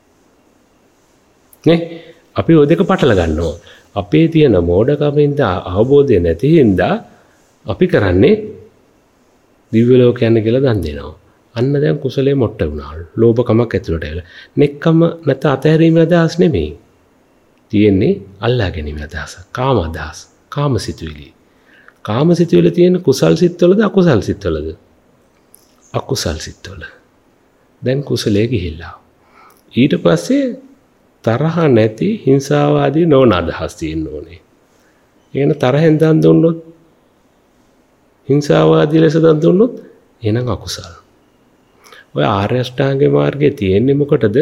නේ? අපි ඔය දෙක පටල ගන්නවා. අපේ තියෙන මෝඩකමින්ද අවබෝධය නැති හින්දා අපි කරන්නේ දිව්‍ය ලෝකයන් කියලා දන් දෙනවා. අන්න දැන් කුසලයේ මොට්ට වුණා. ලෝභකමක් ඇතුළට ඇවිල්ලා. නෙක්කම නැත්නම් අතහැරීමේ අදහස් නෙමෙයි. තියෙන්නේ අල්ලා ගැනීමේ අදහස. කාම අදහස්. කාමසිතුවිලි. කාමසිතුවිලි තියෙන කුසල් සිත්වලද අකුසල් සිත්වලද? අකුසල් සිත්වල. දැන් කුසලයේ ගිහිල්ලා. ඊට පස්සේ තරහ නැති හිංසාවාදී නොවන අදහස් තියෙන්න ඕනේ. එහෙනම් තරහෙන් දන් දුන්නොත් හිංසාවාදී ලෙස දන් දුන්නොත් එහෙනම් අකුසල. ඔය ආර්ය අෂ්ටාංග මාර්ගයේ තියෙන්නේ මොකටද?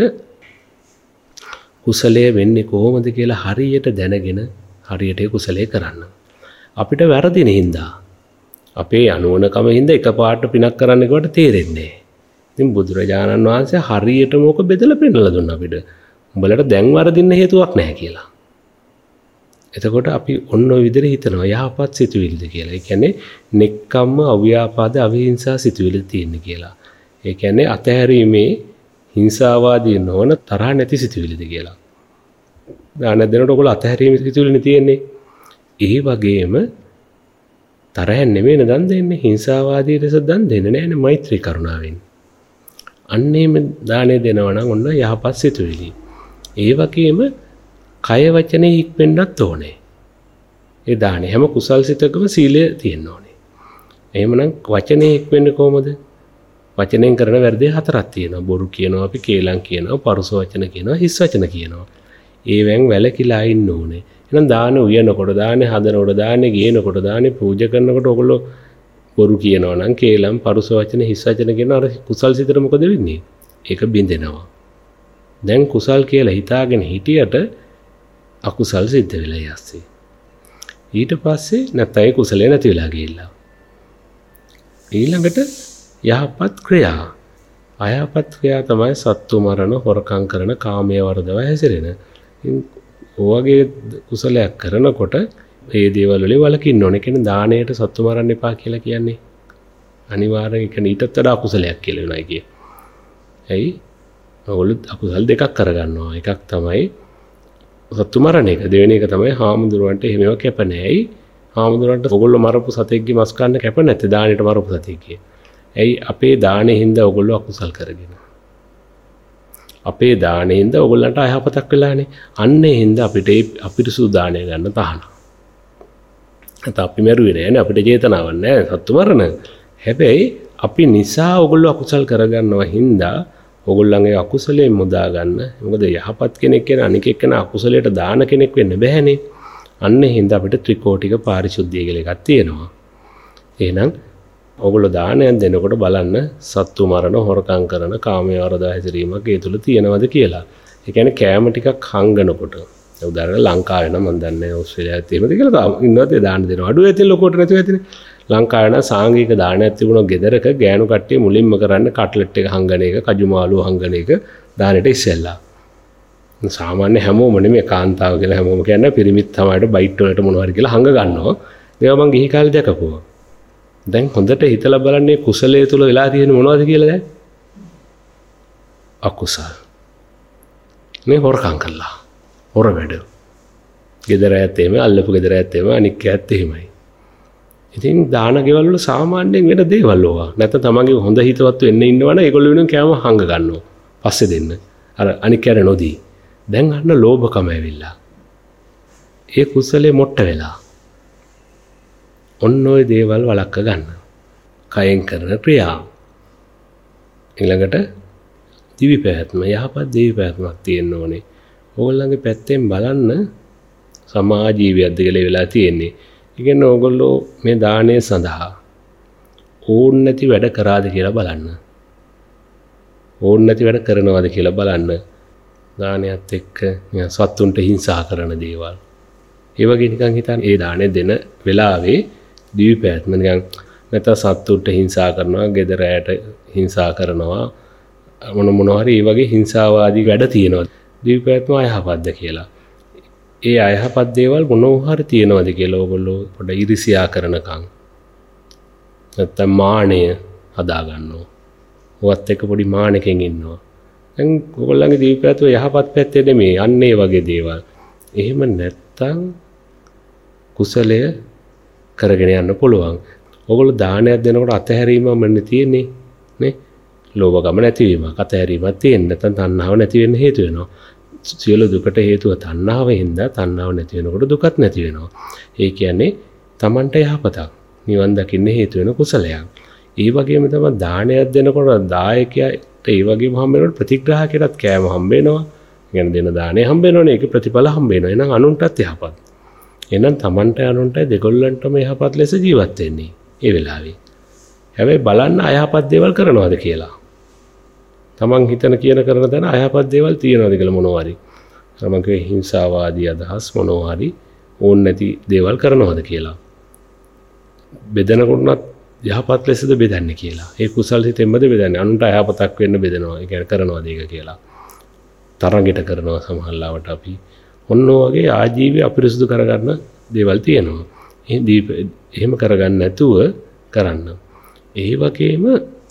කුසලයේ වෙන්නේ කොහොමද කියලා හරියට දැනගෙන හරියට කුසලයේ කරන්න. අපිට වැරදින හින්දා අපේ අනුවණකම හින්දා එකපාරට පිනක් කරන්න ගියට තේරෙන්නේ නැහැ. ඉතින් බුදුරජාණන් වහන්සේ හරියටම ඕක බෙදලා පෙන්නලා දුන්නා අපිට. උඹලට දැන් වරදින්න හේතුවක් නැහැ කියලා. එතකොට අපි ඔන්න ඔය විදිහට හිතනවා යහපත් සිතුවිලිද කියලා. ඒ කියන්නේ නෙක්ඛම්ම, අව්‍යාපාද, අවිහිංසා සිතුවිලි තියෙන්නේ කියලා. ඒ කියන්නේ අතහැරීමේ හිංසාවාදී නොවන තරහ නැති සිතුවිලිද කියලා. දාන දෙනකොට ඔයගොල්ලෝ අතහැරීමේ සිතුවිලිනේ තියෙන්නේ. ඒ වගේම තරහෙන් නෙමෙයි දන් දෙන්නේ. හිංසාවාදී ලෙස දන් දෙන්නේ නැහැ නේ මෛත්‍රී කරුණාවෙන්. අන්නේම දාණය දෙනවා නම් ඔන්න යහපත් සිතුවිලි. ඒ වගේම කය වචනේ හික්මෙන්නත් ඕනේ. ඒ දාණය හැම කුසල් සිතකම සීලය තියෙන්න ඕනේ. එහෙමනම් වචනේ එක් වෙන්නේ කොහොමද? වචනෙන් කරන වැරදි 4ක් තියෙනවා. බොරු කියනවා, අපි කේලම් කියනවා, පරුස වචන කියනවා, හිස් වචන කියනවා. ඒවෙන් වැළකීලා ඉන්න ඕනේ. එහෙනම් දාන උයනකොට, දානේ හදනකොට, දානේ ගේනකොට, දානේ පූජා කරනකොට ඔයගොල්ලෝ බොරු කියනවා නම්, කේලම්, පරුස වචන, හිස් වචන කියනවා, අර කුසල් සිතට මොකද වෙන්නේ? ඒක බින්දෙනවා. දැන් කුසල් කියලා හිතාගෙන හිටියට අකුසල් සිද්ධ වෙලා යස්සේ. ඊට පස්සේ නැත්නම් ඒ කුසලේ නැති වෙලා ගිහිල්ලා. ඊළඟට යහපත් ක්‍රියා. අයහපත් ක්‍රියා තමයි සත්තු මරණ, හොරකම් කරන, කාමයේ වර්ධව හැසිරෙන. ඔයගේ කුසලයක් කරනකොට මේ දේවල් වලින් වළකින්න ඕනේ. කියන්නේ දාණයට සත්තු මරන්න එපා කියලා කියන්නේ. අනිවාර්යෙන් ඒක ඊටත් වඩා කුසලයක් කියලා වෙනවා කියේ. ඇයි? ඔයගොල්ලෝ අකුසල් දෙකක් කරගන්නවා. එකක් තමයි සත්තු මරණ එක. දෙවෙනි එක තමයි හාමුදුරුවන්ට එහෙමව කැප නැහැ. හාමුදුරුවන්ට ඔයගොල්ලෝ මරපු සතෙක්ගේ මස් කන්න කැප නැත්තේ දාණයට මරපු සතෙක්ගේ. ඇයි? අපේ දාණේ හින්දා ඔයගොල්ලෝ අකුසල් කරගෙන. අපේ දාණේ හින්දා ඔයගොල්ලන්ට අයහපතක් වෙලානේ. අන්නේ හින්දා අපිට අපිරිසුදු දාණය ගන්න තහනම්. නැත්නම් අපි මරුවේ නෑනේ, අපිට චේතනාවක් නෑ සත්තු මරණ. හැබැයි අපි නිසා ඔයගොල්ලෝ අකුසල් කරගන්නවා හින්දා ඔයගොල්ලන්ගේ අකුසලයෙන් මුදා ගන්න. මොකද යහපත් කෙනෙක් කියන අනික එක්කන අකුසලයට දාන කෙනෙක් වෙන්න බෑනේ. අන්න හින්දා අපිට ත්‍රිකෝටික පාරිශුද්ධිය කියලා එකක් තියෙනවා. එහෙනම් ඔයගොල්ලෝ දානයක් දෙනකොට බලන්න සත්තු මරණ, හොරකම් කරන, කාමයේ වරදා හැසිරීමක් ඒ තුල තියෙනවද කියලා. ඒ කියන්නේ කෑම ටිකක් හංගනකොට. උදාහරණ ලංකාවේ නම් මම දන්නේ ඕස්ට්‍රේලියාවේ තියෙනවද කියලා ඉන්නවද දාන දෙනවා. අඩුව ඇතින් ලොකෝට නැතුව ඇතිනේ. ලංකාවේ නම් සාංගික දානයක් තිබුණා ගෙදරක ගෑනු කට්ටිය මුලින්ම කරන්න කට්ලට් එක හංගන එක, කජු මාළුව හංගන එක දානෙට ඉස්සෙල්ලා. සාමාන්‍ය හැමෝම නෙමෙයි කාන්තාව කියලා හැමෝම කියන්නේ පිරිමිත් තමයි බයිට් වලට මොනවා හරි කියලා හංග ගන්නවා. ඒවා මම ගිහි කාලේ දැකපුවා. දැන් හොඳට හිතලා බලන්නේ කුසලයේ තුල වෙලා තියෙන මොනවද කියලා දැන්? අකුසල. මේ හොරකම් කළා. හොර වැඩ. ගෙදර ඇත්තේ එහෙම, අල්ලපු ගෙදර ඇත්තේ එහෙම, අනික් ඇත්තේ එහෙමයි. ඉතින් දාන ගෙවල් වල සාමාන්‍යයෙන් වෙන දේවල් ඕවා. නැත්නම් තමන්ගේ හොඳ හිතවත් වෙන්න ඉන්නවනම් ඒගොල්ලෝ වෙනුවෙන් කෑම හංග ගන්නවා. පස්සේ දෙන්න. අර අනික් කැර නොදී. දැන් අන්න ලෝභකම ඇවිල්ලා. ඒ කුසලේ මොට්ට වෙලා. ඔන්න ඔය දේවල් වළක්ව ගන්න. කයෙන් කරන ක්‍රියා. ඊළඟට දිවි පැවැත්ම, යහපත් දිවි පැවැත්මක් තියෙන්න ඕනේ. ඕගොල්ලන්ගේ පැත්තෙන් බලන්න සමාජීවියක්ද කියලා වෙලා තියෙන්නේ. ඒ කියන්නේ ඕගොල්ලෝ මේ දාණය සඳහා ඕන් නැති වැඩ කරාද කියලා බලන්න. ඕන් නැති වැඩ කරනවාද කියලා බලන්න. දානයත් එක්ක සත්තුන්ට හිංසා කරන දේවල්. ඒ වගේ නිකන් හිතන්න ඒ දාණය දෙන වෙලාවේ දිවි පැවැත්ම නිකන් නැත්නම් සත්තුන්ට හිංසා කරනවා, ගෙදර ඇයට හිංසා කරනවා, මොනවා හරි ඒ වගේ හිංසාවාදී වැඩ තියෙනවා. දිවි පැවැත්ම අයහපත්ද කියලා. ඒ අයහපත් දේවල් මොනවා හරි තියෙනවද කියලා ඕගොල්ලෝ පොඩ ඉරිසියා කරනකම් නැත්නම් මාණය හදා ගන්නවා. ඔවත් එක්ක පොඩි මාණකෙන් ඉන්නවා. දැන් ඕගොල්ලන්ගේ දිවි පැවැත්ම යහපත් පැත්තේ නෙමෙයි. අන්න ඒ වගේ දේවල්. එහෙම නැත්නම් කුසලය කරගෙන යන්න පුළුවන්. ඕගොල්ලෝ දානයක් දෙනකොට අතහැරීමම තියෙන්නේ නේ. ලෝභකම නැතිවීමක්, අතහැරීමක් තියෙන. නැත්නම් තණ්හාව නැති වෙන්න හේතු වෙනවා. සියලු දුකට හේතුව තණ්හාව හින්දා තණ්හාව නැති වෙනකොට දුකත් නැති වෙනවා. ඒ කියන්නේ Tamanට යහපතක්, නිවන් දකින්න හේතු වෙන කුසලයක්. ඒ වගේම තමයි දානයක් දෙනකොට දායකයාට ඒ වගේම හම්බ වෙනකොට ප්‍රතිග්‍රාහකයටත් කෑම හම්බ වෙනවා. කියන්නේ දෙන දාණය හම්බ වෙනවනේ. ඒකේ ප්‍රතිඵල හම්බ වෙනවා. එහෙනම් අනුන්ටත් යහපත්. එහෙනම් Tamanට අනුන්ට දෙගොල්ලන්ටම යහපත් ලෙස ජීවත් වෙන්නේ ඒ වෙලාවේ. හැබැයි බලන්න අයහපත් දේවල් කරනවද කියලා. තමන් හිතන කියන කරන තැන අයහපත් දේවල් තියෙනවද කියලා මොනවා හරි. තමන්ගේ හිංසාවාදී අදහස් මොනවා හරි ඕන් නැති දේවල් කරනවද කියලා. බෙදනකොටත් යහපත් ලෙසද බෙදන්නේ කියලා. ඒ කුසල් හිතෙන්මද බෙදන්නේ. අනුන්ට අයහපතක් වෙන්න බෙදනවා. ඒ කියන්නේ කරනවද ඒක කියලා. තරඟෙට කරනවා සමහරවිට අපි. ඔන්න වගේ ආජීවය අපිරිසුදු කරගන්න දේවල් තියෙනවා. එහෙම කරගන්න නැතුව කරන්න. ඒ වගේම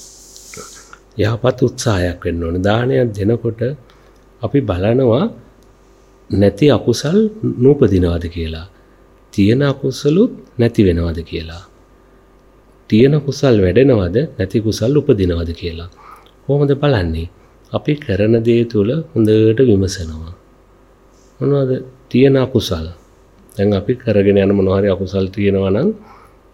යහපත් උත්සාහයක් වෙන්න ඕනේ. දානයක් දෙනකොට අපි බලනවා නැති අකුසල් නූපදිනවද කියලා. තියෙන අකුසලුත් නැති වෙනවද කියලා. තියෙන කුසල් වැඩෙනවද, නැති කුසල් උපදිනවද කියලා. කොහොමද බලන්නේ? අපි කරන දේ තුල හොඳට විමසනවා. මොනවද තියෙන අකුසල්? දැන් අපි කරගෙන යන මොනවා හරි අකුසල් තියෙනවා නම්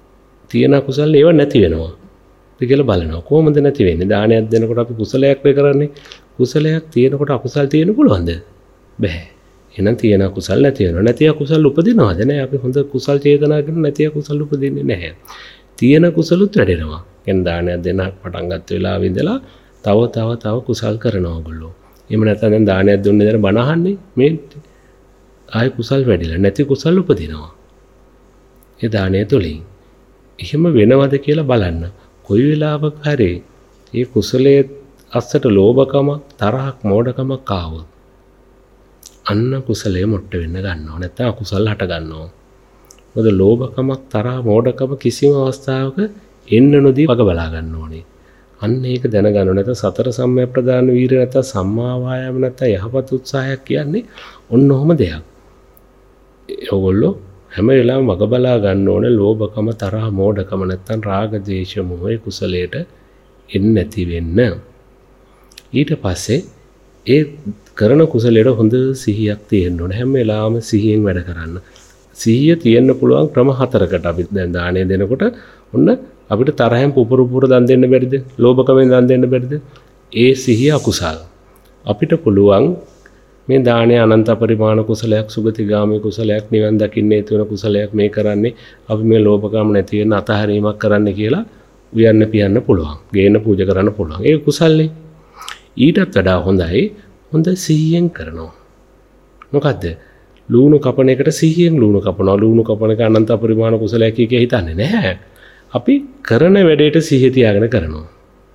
තියෙන අකුසල් ඒව නැති වෙනවා කියලා බලනවා. කොහොමද නැති වෙන්නේ? දානයක් දෙනකොට අපි කුසලයක් වේ කරන්නේ. කුසලයක් තියෙනකොට අකුසල් තියෙන්න පුළුවන්ද? බෑ. එහෙනම් තියෙන අකුසල් නැති වෙනවා. නැති අකුසල් උපදිනවද? නෑ. අපි හොඳ කුසල් චේතනා කරන නැති අකුසල් උපදින්නේ නැහැ. තියෙන කුසලුත් වැඩෙනවා. කියන්නේ දානයක් දෙන්න පටන් ගත්ත වෙලාවෙ ඉඳලා තව කුසල් කරනවා ඔයගොල්ලෝ. එහෙම නැත්නම් දැන් දානයක් දුන්නේ දැන් බණ අහන්නේ මේ ආයි කුසල් වැඩිලා නැති කුසල් උපදිනවා. ඒ දානය තුලින්. එහෙම වෙනවද කියලා බලන්න. කොයි වෙලාවක හරි මේ කුසලයේ අස්සට ලෝභකම, තරහක්, මෝඩකමක් ආවොත් අන්න කුසලයේ මොට්ට වෙන්න ගන්නවා. නැත්නම් අකුසල් හට ගන්නවා. මොකද ලෝභකමක්, තරහ, මෝඩකම කිසිම අවස්ථාවක එන්න නොදී වග බලා ගන්න ඕනේ. අන්න ඒක දැනගන්න. නැත්නම් සතර සම්‍යක් ප්‍රදාන වීරිය නැත්නම් සම්මා වායාම නැත්නම් යහපත් උත්සාහයක් කියන්නේ ඔන්න ඔහොම දෙයක්. ඔයගොල්ලෝ හැම වෙලාවෙම වග බලා ගන්න ඕනේ ලෝභකම, තරහ, මෝඩකම නැත්නම් රාග, ද්වේෂ, මොහේ කුසලයට එන්නේ නැති වෙන්න. ඊට පස්සේ ඒ කරන කුසලයට හොඳ සිහියක් තියෙන්න ඕනේ. හැම වෙලාවෙම සිහියෙන් වැඩ කරන්න. සිහිය තියෙන්න පුළුවන් ක්‍රම 4කට අපි දැන් දාණය දෙනකොට ඔන්න අපිට තරහෙන් පුපුර දන් දෙන්න බැරිද? ලෝභකමෙන් දන් දෙන්න බැරිද? ඒ සිහිය අකුසල්. අපිට පුළුවන් මේ දාණය අනන්ත පරිමාණ කුසලයක්, සුගතිගාමී කුසලයක්, නිවන් දකින්නේ තුන කුසලයක් මේ කරන්නේ අපි මේ ලෝභකම නැති වෙන අතහැරීමක් කරන්න කියලා උයන්න පියන්න පුළුවන්. ගේන්න පූජා කරන්න පුළුවන්. ඒ කුසල්නේ. ඊටත් වඩා හොඳයි හොඳ සිහියෙන් කරනවා. මොකද්ද? ලුණු කපන එකට සිහියෙන් ලුණු කපනවා. ලුණු කපන එක අනන්ත පරිමාණ කුසලයක් කිය හිතන්නේ නැහැ. අපි කරන වැඩේට සිහිය තියාගෙන කරනවා.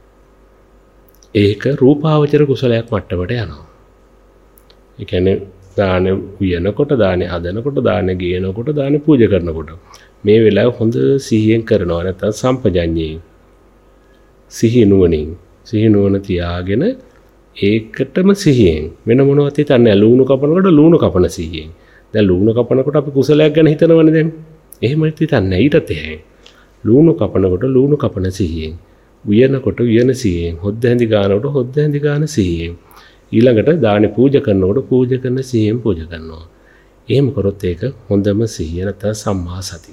ඒක රූපාවචර කුසලයක් මට්ටමට යනවා. ඒ කියන්නේ දාන උයනකොට, දාන හදනකොට, දාන ගේනකොට, දාන පූජා කරනකොට මේ වෙලාව හොඳ සිහියෙන් කරනවා. නැත්නම් සම්පජඤ්ඤයෙන් සිහිය නුවණ තියාගෙන ඒකටම සිහියෙන් වෙන මොනවත් හිතන්නේ නැහැ. ලුණු කපනකොට ලුණු කපන සිහියෙන්. දැන් ලුණු කපනකොට අපි කුසලයක් ගැන හිතනවනේ දැන්. එහෙම හිතන්නේ නැහැ. ඊටත් එහෙයි. ලුණු කපනකොට ලුණු කපන සිහියෙන්. උයනකොට උයන සිහියෙන්. හොද්ද හැඳි ගන්නකොට හොද්ද හැඳි ගන්න සිහියෙන්. ඊළඟට දාන පූජා කරනකොට පූජා කරන සිහියෙන් පූජා කරනවා. එහෙම කරොත් ඒක හොඳම සිහිය නැත්නම් සම්මා සතිය.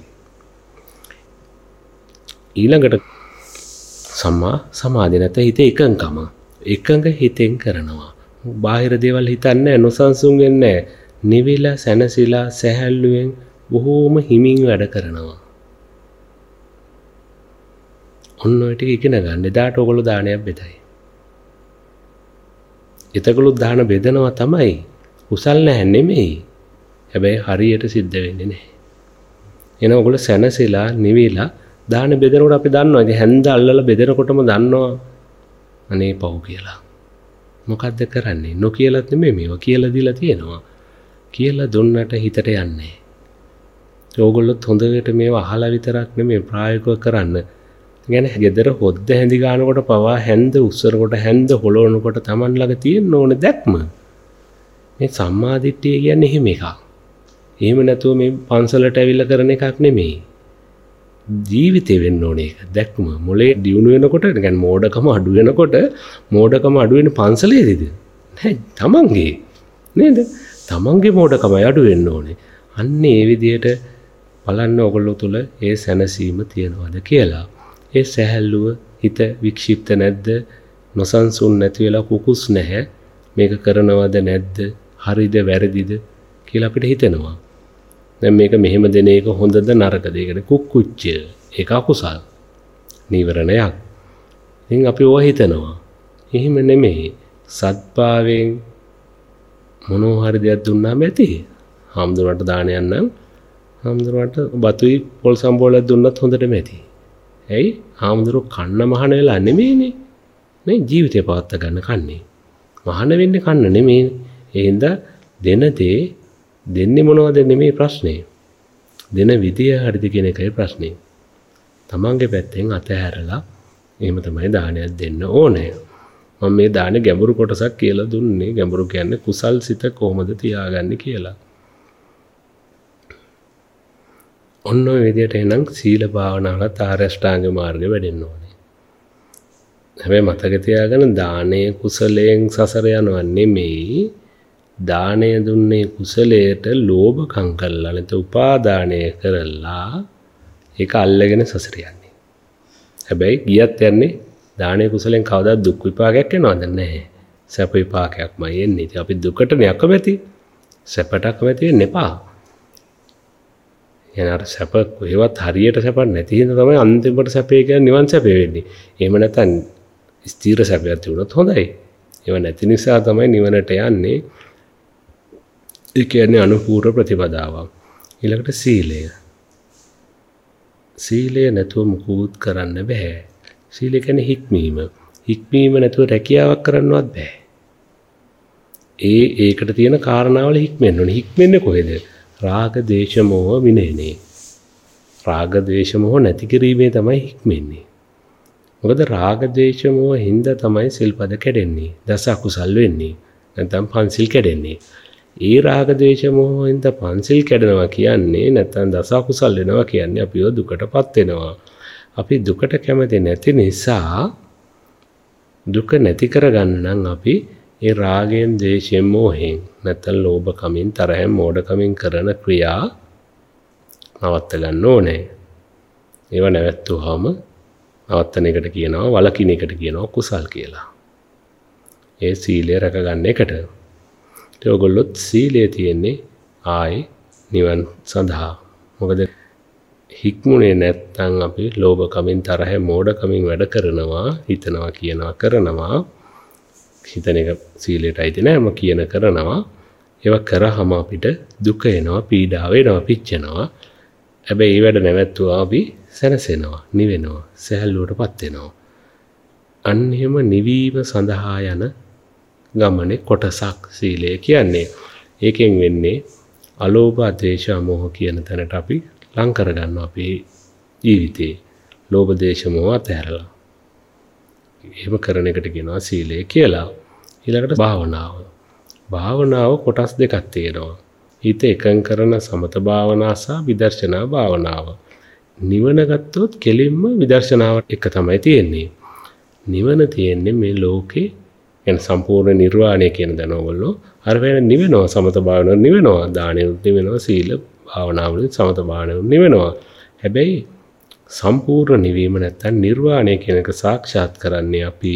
ඊළඟට සම්මා සමාධි නැත්නම් හිත එකඟකම. එකඟ හිතෙන් කරනවා. බාහිර දේවල් හිතන්නේ නොසන්සුන් වෙන්නේ නැහැ. නිවිලා සැනසීලා සැහැල්ලුවෙන් බොහෝම හිමින් වැඩ කරනවා. ඔන්න ඔය ටික ඉගෙන ගන්න. එදාට ඔයගොල්ලෝ දානයක් බෙදයි. එතකොලු දාන බෙදනවා තමයි. කුසල් නැහැ නෙමෙයි. හැබැයි හරියට සිද්ධ වෙන්නේ නැහැ. එන ඔයගොල්ලෝ සැනසීලා නිවිලා දාන බෙදනකොට අපි දන්නවා. ඉතින් හැන්ද අල්ලලා බෙදනකොටම දන්නවා අනේ පව් කියලා. මොකද්ද කරන්නේ? නොකියලත් නෙමෙයි මේවා කියලා දීලා තියෙනවා. කියලා දුන්නට හිතට යන්නේ. ඕගොල්ලොත් හොඳට මේවා අහලා විතරක් නෙමෙයි ප්‍රායෝගිකව කරන්න. කියන්නේ ගෙදර හොද්ද හැඳි ගන්නකොට පවා හැන්ද උස්සරකොට හැන්ද හොලවනකොට Taman ළඟ තියෙන්න ඕනේ දැක්ම. මේ සම්මාදිට්ඨිය කියන්නේ එහෙම එකක්. එහෙම නැතුව මේ පන්සලට ඇවිල්ලා කරන එකක් නෙමෙයි. ජීවිතේ වෙන්න ඕනේ ඒක. දැක්ම මොලේ දියුණු වෙනකොට يعني මෝඩකම අඩු වෙනකොට මෝඩකම අඩු වෙන පන්සලේදීද? නෑ තමන්ගේ. නේද? තමන්ගේ මෝඩකමයි අඩු වෙන්න ඕනේ. අන්න ඒ විදිහට බලන්න ඔයගොල්ලෝ තුල ඒ සැනසීම තියනවාද කියලා. ඒ සැහැල්ලුව හිත වික්ෂිප්ත නැද්ද? නොසන්සුන් නැති වෙලා කුකුස් නැහැ. මේක කරනවද නැද්ද? හරිද වැරදිද කියලා අපිට හිතෙනවා. දැන් මේක මෙහෙම දෙන එක හොඳද නරකද? ඒකට කුක්කුච්චය. ඒක අකුසල්. නීවරණයක්. ඉතින් අපි ඕවා හිතනවා. එහෙම නෙමෙයි. සත්භාවයෙන් මොනවා හරි දෙයක් දුන්නාම ඇති. හාමුදුරුවන්ට දානයක් නම් හාමුදුරුවන්ට බතුයි පොල් සම්බෝලයක් දුන්නත් හොඳටම ඇති. ඇයි? හාමුදුරුව කන්න මහන වෙලා නෙමෙයිනේ. මේ ජීවිතේ පවත්ත ගන්න කන්නේ. මහන වෙන්නේ කන්න නෙමෙයි. ඒ හින්දා දෙන දේ දෙන්නේ මොනවද නෙමෙයි ප්‍රශ්නේ. දෙන විදිය හරිද කියන එකයි ප්‍රශ්නේ. තමන්ගේ පැත්තෙන් අතහැරලා එහෙම තමයි දානයක් දෙන්න ඕනේ. මම මේ දානේ ගැඹුරු කොටසක් කියලා දුන්නේ. ගැඹුරු කියන්නේ කුසල් සිත කොහොමද තියාගන්නේ කියලා. ඔන්න ඔය විදියට එනම් සීල භාවනාවලත් ආර්ය අෂ්ටාංග මාර්ගය වැඩෙන්න ඕනේ. හැබැයි මතක තියාගන්න දානේ කුසලයෙන් සසර යනවා නෙමෙයි. දානය දුන්නේ කුසලයට ලෝභකම් කළා නැත්නම් උපාදානය කරලා ඒක අල්ලගෙන සසර යනවා. හැබැයි ගියත් යන්නේ දානේ කුසලෙන් කවදාවත් දුක් විපාකයක් එනවද නැහැ. සැප විපාකයක්මයි එන්නේ. ඉතින් අපි දුකට නැකමැති. සැපට කැමති වෙන්න එපා. එන අර සැප කොහෙවත් හරියට සැප නැති හින්දා තමයි අන්තිමට සැපේ කියන්නේ නිවන් සැපේ වෙන්නේ. එහෙම නැත්නම් ස්ථීර සැපයක් තිබුණොත් හොඳයි. ඒව නැති නිසා තමයි නිවනට යන්නේ. ඒ කියන්නේ අනුපූර්ව ප්‍රතිපදාව. ඊළඟට සීලය. සීලය නැතුව මුකුත් කරන්න බෑ. සීලය කියන්නේ හික්මීම. හික්මීම නැතුව රැකියාවක් කරන්නවත් බෑ. ඒකට තියෙන කාරණාවල හික්මෙන්න ඕනේ. හික්මෙන්නේ කොහෙද? රාග දේශ මොහ විනයනේ. රාග දේශ මොහ නැති කිරීමේ තමයි හික්මෙන්නේ. මොකද රාග දේශ මොහ හින්දා තමයි සිල්පද කැඩෙන්නේ. දස අකුසල් වෙන්නේ. නැත්නම් පන්සිල් කැඩෙන්නේ. ඒ රාග දේශ මොහ හින්දා පන්සිල් කැඩෙනවා කියන්නේ නැත්නම් දස අකුසල් වෙනවා කියන්නේ අපිව දුකටපත් වෙනවා. අපි දුකට කැමති නැති නිසා දුක නැති කරගන්න නම් අපි ඒ රාගයෙන් දේශයෙන් මොහෙන් නැත්නම් ලෝභකමින් තරහෙන් මෝඩකමින් කරන ක්‍රියා නවත්ත ගන්න ඕනේ. ඒව නැවැත්තුවාම නවත්තන එකට කියනවා වලකින එකට කියනවා කුසල් කියලා. ඒ සීලය රැකගන්න එකට. ඒ ඔයගොල්ලොත් සීලය තියෙන්නේ ආයි නිවන් සඳහා. මොකද හික්මුනේ නැත්නම් අපි ලෝභකමින් තරහෙන් මෝඩකමින් වැඩ කරනවා, හිතනවා කියනවා කරනවා. හිතන එක සීලයට අයිති නෑම කියන කරනවා. ඒවා කරාම අපිට දුක එනවා, පීඩාව එනවා, පිච්චෙනවා. හැබැයි ඒ වැඩ නැවැත්තුවා අපි සැනසෙනවා, නිවෙනවා, සැහැල්ලුවටපත් වෙනවා. අන්න එහෙම නිවීම සඳහා යන ගමනේ කොටසක් සීලය කියන්නේ. ඒකෙන් වෙන්නේ අලෝභ, ද්වේෂ, මෝහ කියන තැනට අපි ලං කරගන්නවා අපේ ජීවිතේ. ලෝභ, ද්වේෂ, මෝහ අතහැරලා. එහෙම කරන එකට කියනවා සීලය කියලා. ඊළඟට භාවනාව. භාවනාව කොටස් දෙකක් තියෙනවා. හිත එකඟ කරන සමත භාවනාව සහ විදර්ශනා භාවනාව. නිවන ගත්තොත් කෙලින්ම විදර්ශනාව එක තමයි තියෙන්නේ. නිවන තියෙන්නේ මේ ලෝකේ يعني සම්පූර්ණ නිර්වාණය කියන දන ඕගොල්ලෝ අර වෙන නිවෙනවා. සමත භාවනාව නිවෙනවා, දානෙත් නිවෙනවා, සීල භාවනාවලුත් සමත භාවනාව නිවෙනවා. හැබැයි සම්පූර්ණ නිවීම නැත්තම් නිර්වාණය කියන එක සාක්ෂාත් කරන්නේ අපි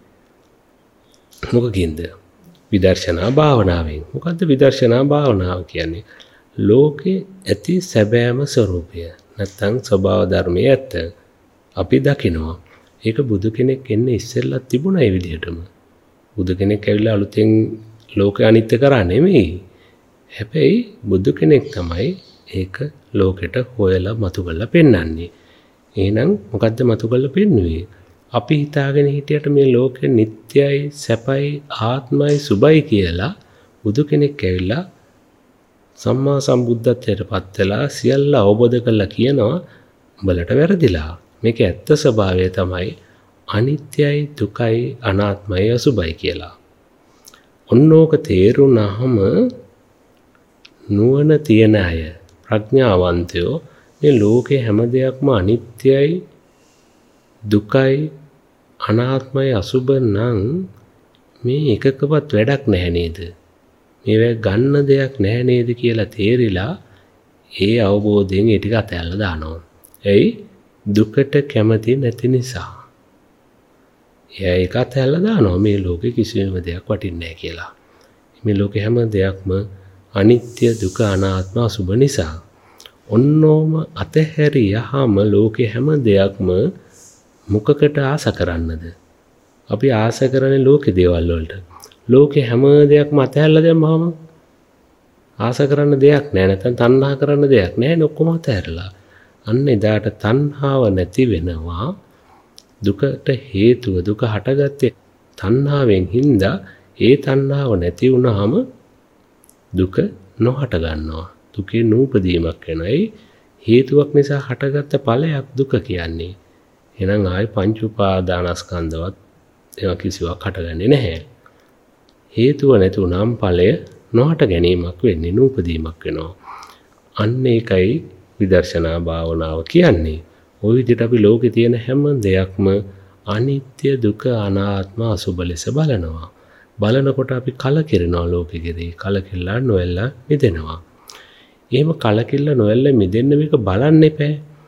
මොකකින්ද? විදර්ශනා භාවනාවෙන්. මොකද්ද විදර්ශනා භාවනාව කියන්නේ? ලෝකේ ඇති සැබෑම ස්වરૂපය නැත්තම් ස්වභාව ධර්මයේ ඇත්ත අපි දකිනවා. ඒක බුදු කෙනෙක් එන්නේ ඉස්සෙල්ලා තිබුණා ඒ විදිහටම. බුදු කෙනෙක් ඇවිල්ලා අලුතෙන් ලෝකය අනිත්‍ය කරා නෙමෙයි. හැබැයි බුදු කෙනෙක් තමයි ඒක ලෝකෙට හොයලා මතු කරලා පෙන්වන්නේ. එහෙනම් මොකද්ද මතු කරලා පෙන්වුවේ? අපි හිතාගෙන හිටියට මේ ලෝකෙ නිට්ටයයි, සැපයි, ආත්මයි, සුබයි කියලා බුදු කෙනෙක් ඇවිල්ලා සම්මා සම්බුද්ධත්වයට පත් වෙලා සියල්ල අවබෝධ කරලා කියනවා උඹලට වැරදිලා. මේක ඇත්ත ස්වභාවය තමයි අනිත්‍යයි, දුකයි, අනාත්මයි, අසුබයි කියලා. ඔන්නෝක තේරුණාම නුවණ තියන අය, ප්‍රඥාවන්තයෝ මේ ලෝකේ හැම දෙයක්ම අනිත්‍යයි, දුකයි, අනාත්මයි, අසුබ නම් මේ එකකවත් වැඩක් නැහැ නේද? මේවා ගන්න දෙයක් නැහැ නේද කියලා තේරිලා ඒ අවබෝධයෙන් ඒ ටික අතහැරලා දානවා. එයි දුකට කැමති නැති නිසා. එයා ඒක අතහැරලා දානවා මේ ලෝකේ කිසිම දෙයක් වටින්නේ නැහැ කියලා. මේ ලෝකේ හැම දෙයක්ම අනිත්‍ය, දුක, අනාත්ම, අසුබ නිසා. ඔන්නෝම අතහැරියාම ලෝකේ හැම දෙයක්ම මොකකට ආස කරන්නද? අපි ආස කරන්නේ ලෝකේ දේවල් වලට. ලෝකේ හැම දෙයක්ම අතහැරලා දැම්මම ආස කරන්න දෙයක් නැහැ. නැත්නම් තණ්හා කරන්න දෙයක් නැහැ. ඔක්කොම අතහැරලා. අන්න එදාට තණ්හාව නැති වෙනවා. දුකට හේතුව දුක හටගත්තේ තණ්හාවෙන් හින්දා ඒ තණ්හාව නැති වුනහම දුක නොහට ගන්නවා. දුකේ නූපදීමක් වෙනයි. හේතුවක් නිසා හටගත්ත ඵලයක් දුක කියන්නේ. එහෙනම් ආයි පංච උපාදානස්කන්ධවත් ඒවා කිසිවක් හටගන්නේ නැහැ. හේතුව නැති වුනම ඵලය නොහට ගැනීමක් වෙන්නේ, නූපදීමක් වෙනවා. අන්න ඒකයි විදර්ශනා භාවනාව කියන්නේ. ওই විදිහට අපි ලෝකේ තියෙන හැම දෙයක්ම අනිත්‍ය, දුක, අනාත්ම, අසුබ ලෙස බලනවා. බලනකොට අපි කලකිරෙනවා ලෝකෙ කෙරේ. කලකිරලා නොඇල්ලා මිදෙනවා. එහෙම කලකිරලා නොඇල්ලා මිදෙන්න මේක බලන්න එපා.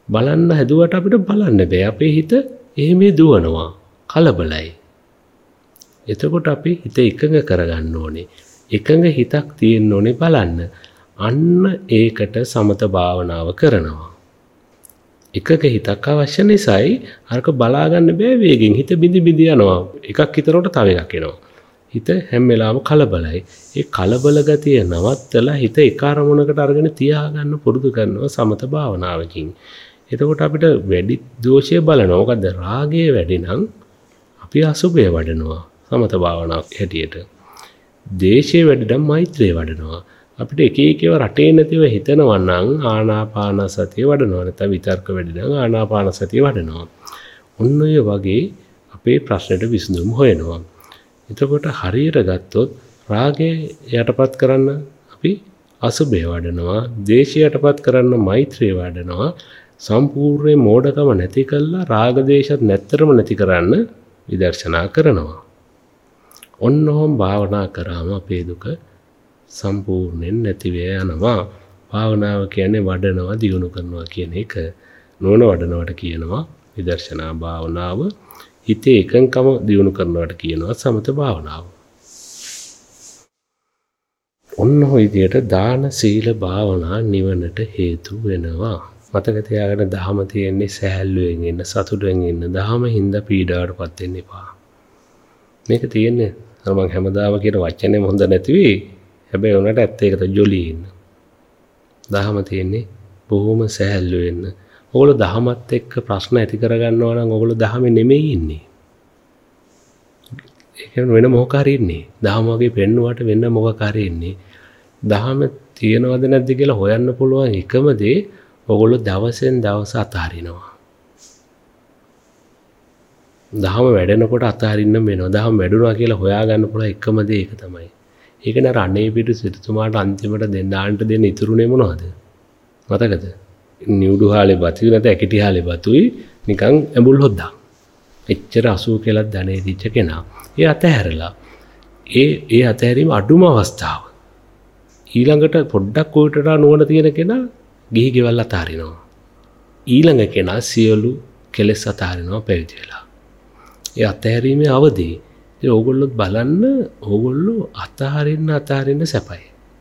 බලන්න හැදුවට අපිට බලන්න බෑ. අපේ හිත එහෙම දුවනවා. කලබලයි. එතකොට අපි හිත එකඟ කරගන්න ඕනේ. එකඟ හිතක් තියෙන්න ඕනේ බලන්න. අන්න ඒකට සමත භාවනාව කරනවා. එකක හිතක් අවශ්‍ය නිසායි අරක බලා ගන්න බෑ වේගෙන්. හිත බිඳි බිඳි යනවා. එකක් හිතනකොට තව එකක් එනවා. හිත හැම වෙලාවෙම කලබලයි. ඒ කලබල ගතිය නවත්තලා හිත එක අරමුණකට අරගෙන තියාගන්න පුරුදු කරනවා සමත භාවනාවකින්. එතකොට අපිට වැඩි දෝෂය බලනවා. මොකද රාගය වැඩි නම් අපි අසුභය වඩනවා සමත භාවනාවක් හැටියට. දේශය වැඩි නම් මෛත්‍රිය වඩනවා. අපිට එක එකව රටේ නැතිව හිතනවා නම් ආනාපාන සතිය වඩනවා. නැත්නම් විතර්ක වැඩි නම් ආනාපාන සතිය වඩනවා. ඔන්න ඔය වගේ අපේ ප්‍රශ්නෙට විසඳුම් හොයනවා. එතකොට හරියට ගත්තොත් රාගය යටපත් කරන්න අපි අසුභය වඩනවා. දේශය යටපත් කරන්න මෛත්‍රිය වඩනවා. සම්පූර්ණ මෝඩකම නැති කළා රාග දේශත් නැත්තරම නැති කරන්න විදර්ශනා කරනවා. ඔන්නෝම් භාවනා කරාම අපේ දුක සම්පූර්ණයෙන් නැති වේ යනවා. භාවනාව කියන්නේ වඩනවා දියුණු කරනවා කියන එක. නොවන වඩනවට කියනවා විදර්ශනා භාවනාව. හිතේ එකඟකම දියුණු කරනවට කියනවා සමත භාවනාව. ඔන්න ඔය විදියට දාන සීල භාවනා නිවනට හේතු වෙනවා. මතක තියාගන්න දහම තියෙන්නේ සෑහලුවෙන් ඉන්න සතුටෙන් ඉන්න. දහම හින්දා පීඩාවටපත් වෙන්න එපා. මේක තියෙන්නේ අර මම හැමදාම කියන වචනේ හොඳ නැති වෙයි. හැබැයි උනට ඇත්ත ඒක තමයි ජොලිය ඉන්න. දහම තියෙන්නේ බොහොම සෑහලු වෙන්න. ඔයගොල්ලෝ දහමත් එක්ක ප්‍රශ්න ඇති කරගන්නවා නම් ඔයගොල්ලෝ දහමේ නෙමෙයි ඉන්නේ. ඒක වෙන මොකක් හරි ඉන්නේ. දහම වගේ පෙන්නුවට වෙන මොකක් හරි ඉන්නේ. දහම තියෙනවද නැද්ද කියලා හොයන්න පුළුවන් එකම දේ ඔයගොල්ලෝ දවසෙන් දවස අතහරිනවා. දහම වැඩෙනකොට අතහරින්න වෙනවා. දහම වැඩුණා කියලා හොයාගන්න පුළුවන් එකම දේ ඒක තමයි. ඒක නර අනේ පිටු සිටුමාට අන්තිමට දෙන්න ඉතුරුනේ මොනවද? මතකද? නිවුඩු හාලේ බතුයි නැත්නම් ඇකිටි හාලේ බතුයි නිකන් ඇඹුල් හොද්දා. එච්චර 80 කියලා ධනෙ දිච්ච කෙනා. ඒ අතහැරලා. ඒ අතහැරීම අඩුම අවස්ථාව. ඊළඟට පොඩ්ඩක් උඩට නුවණ තියෙන කෙනා ගිහි ගෙවල් අතහරිනවා. ඊළඟ කෙනා සියලු කෙලෙස් අතහරිනවා පැවිදි වෙලා. ඒ අතහැරීමේ අවදී. ඒ ඕගොල්ලොත් බලන්න ඕගොල්ලෝ අතහරින්න සැපයි.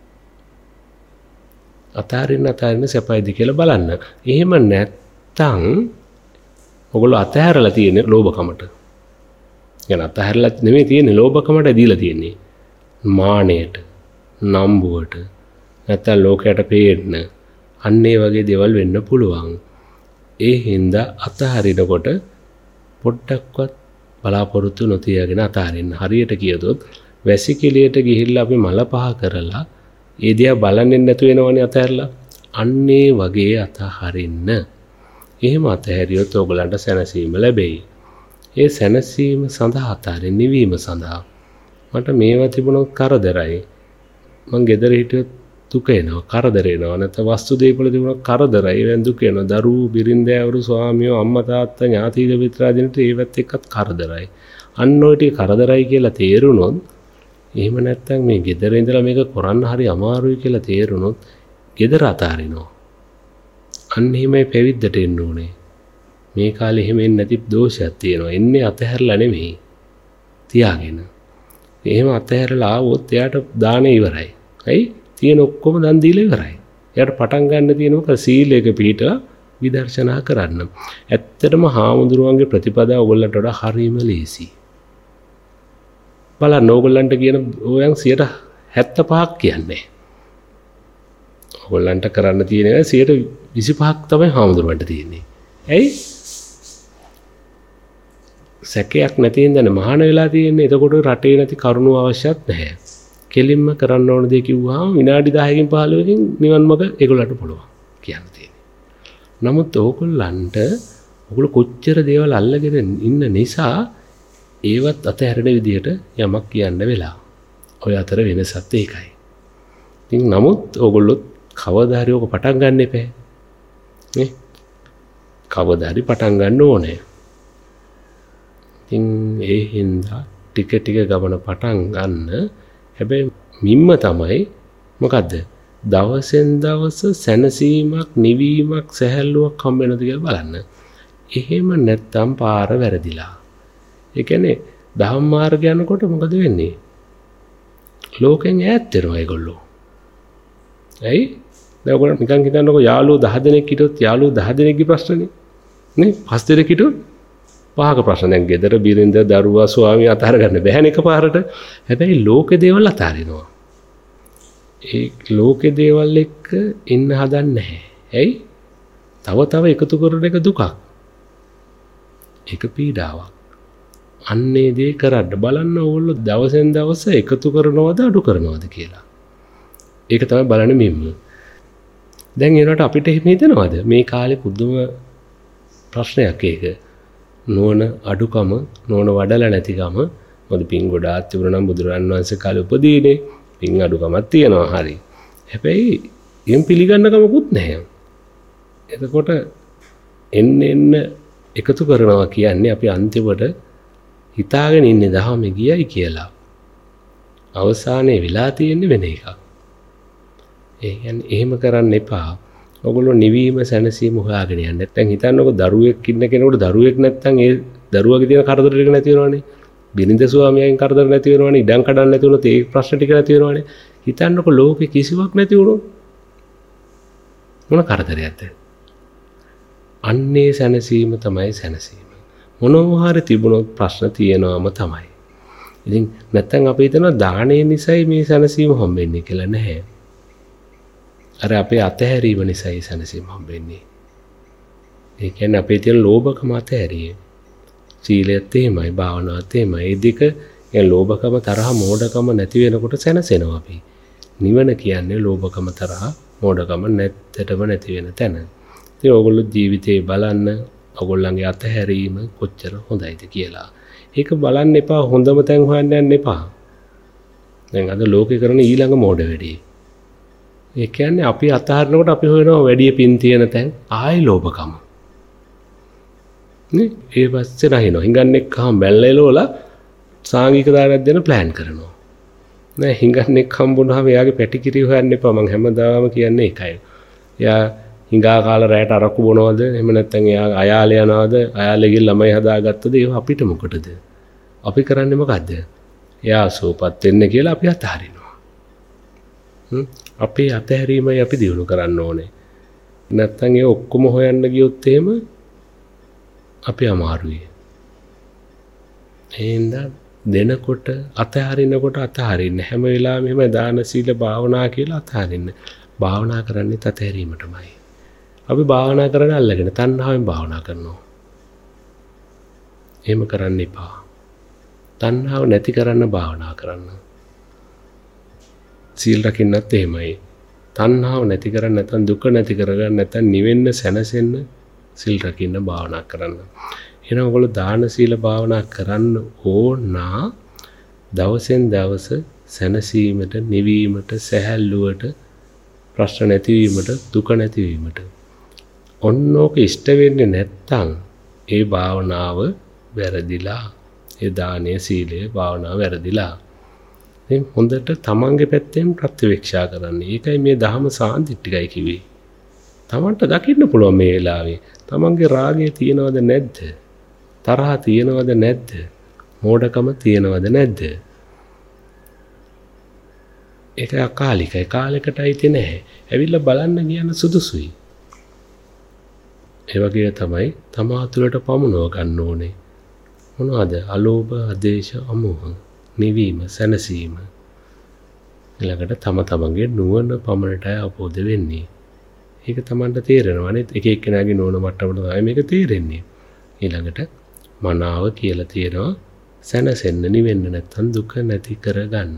අතහරින්න සැපයිද කියලා බලන්න. එහෙම නැත්තම් ඔයගොල්ලෝ අතහැරලා තියෙන ලෝභකමට. يعني අතහැරලා නෙමෙයි තියෙන්නේ ලෝභකමට දීලා තියෙන්නේ. මානෙට, නම්බුවට, නැත්තම් ලෝකයට පේන්න. අන්න ඒ වගේ දේවල් වෙන්න පුළුවන්. ඒ හින්දා අතහරිනකොට පොඩ්ඩක්වත් බලාපොරොත්තු නොතියගෙන අතහරින්න. හරියට කියතොත් වැසිකිළියට ගිහිල්ලා අපි මල පහ කරලා ඒ දිහා බලන්නේ නැතු වෙනවනේ අතහැරලා. අන්නේ වගේ අතහරින්න. එහෙම අතහැරියොත් ඔයගලන්ට සැනසීම ලැබෙයි. ඒ සැනසීම සඳහා අතහරින්න නිවීම සඳහා මට මේවා තිබුණොත් කරදරයි. මං ගෙදර හිටියොත් දුක එනවා, කරදර එනවා. නැත්නම් වස්තු දේපල තිබුණොත් කරදරයි, වෙන දුක එනවා. දරුවෝ, බිරින්දෑවරු, ස්වාමියෝ, අම්මා තාත්තා, ඥාතිද මිත්‍රාදීන්ට ඒවත් එක්කත් කරදරයි. අන්න ඔය ටික කරදරයි කියලා තේරුණොත් එහෙම නැත්නම් මේ ගෙදර ඉඳලා මේක කරන්න හරි අමාරුයි කියලා තේරුණොත් ගෙදර අතාරිනවා. අන්න එහෙමයි පැවිද්දට එන්න ඕනේ. මේ කාලේ එහෙම එන්නේ නැති දෝෂයක් තියෙනවා. එන්නේ අතහැරලා නෙමෙයි. තියාගෙන. එහෙම අතහැරලා ආවොත් එයාට දාන ඉවරයි. හයි තියෙන ඔක්කොම දන් දීලා ඉවරයි. එයාට පටන් ගන්න තියෙන මොකද සීලයක පිළිපදලා විදර්ශනා කරන්න. ඇත්තටම හාමුදුරුවන්ගේ ප්‍රතිපදාව ඔයගොල්ලන්ට වඩා හරිම ලේසි. බලන්න ඕගොල්ලන්ට කියන ඕයන් 75ක් කියන්නේ. ඕගොල්ලන්ට කරන්න තියෙන 25ක් තමයි හාමුදුරුවන්ට තියෙන්නේ. ඇයි? සැකයක් නැති හින්දානේ මහාන වෙලා තියෙන්නේ. එතකොට රටේ නැති කරුණු අවශ්‍යත් නැහැ. කෙලින්ම කරන්න ඕන දේ කිව්වහම විනාඩි 10කින් 15කින් නිවන් මඟ ඒගොල්ලන්ට පුළුවන් කියන්න තියෙන්නේ. නමුත් ඕගොල්ලෝ කොච්චර දේවල් අල්ලගෙන ඉන්න නිසා ඒවත් අතහැරෙන විදිහට යමක් කියන්න වෙලා. ඔය අතර වෙනසත් ඒකයි. ඉතින් නමුත් ඕගොල්ලෝ කවදා හරි ඕක පටන් ගන්න එපා. නේ? කවදා හරි පටන් ගන්න ඕනේ. ඉතින් ඒ හින්දා ටික ටික ගමන පටන් ගන්න. හැබැයි මිම්ම තමයි මොකද්ද? දවසෙන් දවස සැනසීමක්, නිවීමක්, සැහැල්ලුවක් හම්බ වෙනවද කියලා බලන්න. එහෙම නැත්තම් පාර වැරදිලා. ඒ කියන්නේ ධම්ම මාර්ගය යනකොට මොකද වෙන්නේ? ලෝකෙන් ඈත් වෙනවා ඒගොල්ලෝ. ඇයි? දැන් ඔයගොල්ලෝ නිකන් හිතන්නකෝ යාළුවෝ 10 දෙනෙක් හිටියොත් යාළුවෝ 10 දෙනෙක්ගේ ප්‍රශ්නනේ. නේ? 5 දෙනෙක් හිටියොත් පහක ප්‍රශ්න. දැන් ගෙදර බිරිඳ, දරුවා, ස්වාමියා අතහර ගන්න බැහැ එකපාරට. හැබැයි ලෝකේ දේවල් අතාරිනවා. ඒ ලෝකේ දේවල් එක්ක ඉන්න හදන්නේ නැහැ. ඇයි? තව එකතු කරන එක දුකක්. ඒක පීඩාවක්. අන්නේ දේ කරන්න බලන්න ඕගොල්ලෝ දවසෙන් දවස එකතු කරනවද අඩු කරනවද කියලා. ඒක තමයි බලන්නේ මෙන්න. දැන් ඒනට අපිට එහෙම හිතනවද? මේ කාලේ පුදුම ප්‍රශ්නයක් ඒක. නෝන අඩුකම, නෝන වඩලා නැතිකම. මොකද පින් ගොඩාක් තිබුණා නම් බුදුරන් වහන්සේ කාලේ උපදීනේ. පින් අඩුකමක් තියෙනවා හරි. හැබැයි එම් පිළිගන්න කමකුත් නැහැ. එතකොට එන්න එකතු කරනවා කියන්නේ අපි අන්තිමට හිතාගෙන ඉන්නේ දහමේ ගියයි කියලා. අවසානයේ වෙලා තියෙන්නේ වෙන එකක්. ඒ කියන්නේ එහෙම කරන්න එපා. ඔයගොල්ලෝ නිවීම සැනසීම හොයාගෙන යන්න. නැත්නම් හිතන්නකො දරුවෙක් ඉන්න කෙනෙකුට දරුවෙක් නැත්නම් ඒ දරුවගේ තියෙන කරදර ටික නැති වෙනවනේ. බිරිඳ ස්වාමියාගෙන් කරදර නැති වෙනවනේ. ඉඩම් කඩන්න නැති වුණොත් ඒ ප්‍රශ්න ටික නැති වෙනවනේ. හිතන්නකො ලෝකේ කිසිවක් නැති වුණොත් මොන කරදරයක්ද? අන්නේ සැනසීම තමයි සැනසීම. මොනවා හරි තිබුණොත් ප්‍රශ්න තියෙනවම තමයි. ඉතින් නැත්තම් අපි හිතනවා දාණය නිසායි මේ සැනසීම හම්බෙන්නේ කියලා. නැහැ. අර අපේ අතහැරීම නිසායි සැනසීම හම්බෙන්නේ. ඒ කියන්නේ අපේ තියෙන ලෝභකම අතහැරියේ. සීලයත් එහෙමයි, භාවනාවත් එහෙමයි. මේ දෙක يعني ලෝභකම, තරහ, මෝඩකම නැති වෙනකොට සැනසෙනවා අපි. නිවන කියන්නේ ලෝභකම, තරහ, මෝඩකම නැත්තටම නැති වෙන තැන. ඉතින් ඕගොල්ලෝ ජීවිතේ බලන්න ඔයගොල්ලන්ගේ අතහැරීම කොච්චර හොඳයිද කියලා. ඒක බලන්න එපා, හොඳම තැන් හොයන්න යන්න එපා. දැන් අද ලෝකේ කරන ඊළඟ මෝඩ වැඩේ. ඒ කියන්නේ අපි අතහරිනකොට අපි හොයනවා වැඩි පින් තියෙන තැන්, ආයි ලෝභකම. නේ? ඒ පස්සේ නැහිනවා. හිඟන්නෙක් කහම බැලලා එලවලා සාංගික දානයක් දෙන්න ප්ලෑන් කරනවා. නෑ හිඟන්නෙක් හම්බුනහම එයාගේ පැටිකිරි හොයන්න එපා. මම හැමදාම කියන්නේ ඒකයි. එයා හිඟා කාලා රැයට අරක්කු බොනවද? එහෙම නැත්නම් එයා අයාලේ යනවද? අයාලේගේ ළමයි හදාගත්තද? ඒව අපිට මොකටද? අපි කරන්නේ මොකද්ද? එයා සෝපත් වෙන්න කියලා අපි අතහරිනවා. අපේ අතහැරීමයි අපි දිනු කරන්න ඕනේ. නැත්නම් ඒ ඔක්කොම හොයන්න ගියොත් එහෙම අපි අමාරුයි. එහෙනම් දෙනකොට අතහරිනකොට අතහරින්න හැම වෙලාවෙම එහෙම දාන සීල භාවනා කියලා අතහරින්න. භාවනා කරන්නේ අතහැරීමටමයි. අපි භාවනා කරන අල්ලගෙන තණ්හාවෙන් භාවනා කරනවා. එහෙම කරන්න එපා. තණ්හාව නැති කරන්න භාවනා කරන්න. සීල් රකින්නත් එහෙමයි. තණ්හාව නැති කරන්න නැත්නම් දුක නැති කරගන්න නැත්නම් නිවෙන්න සැනසෙන්න සීල් රකින්න භාවනා කරන්න. එහෙනම් ඔයගොල්ලෝ දාන සීල භාවනා කරන්න ඕන දවසෙන් දවස සැනසීමට, නිවීමට, සැහැල්ලුවට, ප්‍රශ්න නැතිවීමට, දුක නැතිවීමට. ඔන්නෝක ඉෂ්ට වෙන්නේ නැත්තම් ඒ භාවනාව වැරදිලා. ඒ දානය, සීලය, භාවනාව වැරදිලා. ඉතින් හොඳට තමන්ගේ පැත්තෙන් ප්‍රතිවේක්ෂා කරන්න. ඒකයි මේ ධහම සාන්දිටිකයි කිව්වේ. තමන්ට දකින්න පුළුවන් මේ වෙලාවේ. තමන්ගේ රාගය තියෙනවද නැද්ද? තරහ තියෙනවද නැද්ද? මෝඩකම තියෙනවද නැද්ද? ඒක අකාලිකයි. කාලයකටයි තියෙ නැහැ. ඇවිල්ලා බලන්න කියන සුදුසුයි. ඒ වගේ තමයි තමා තුළට පමුණව ගන්න ඕනේ. මොනවද? අලෝභ, අදේශ, අමෝහ, නිවීම, සැනසීම. ඊළඟට තමන්ගේ නුවණ පමණටයි අවබෝධ වෙන්නේ. ඒක තමන්ට තේරෙනවා නේද? එක එක්කෙනාගේ නුවණ මට්ටමට තමයි මේක තේරෙන්නේ. ඊළඟට මනාව කියලා තියෙනවා සැනසෙන්න, නිවෙන්න නැත්නම් දුක නැති කරගන්න.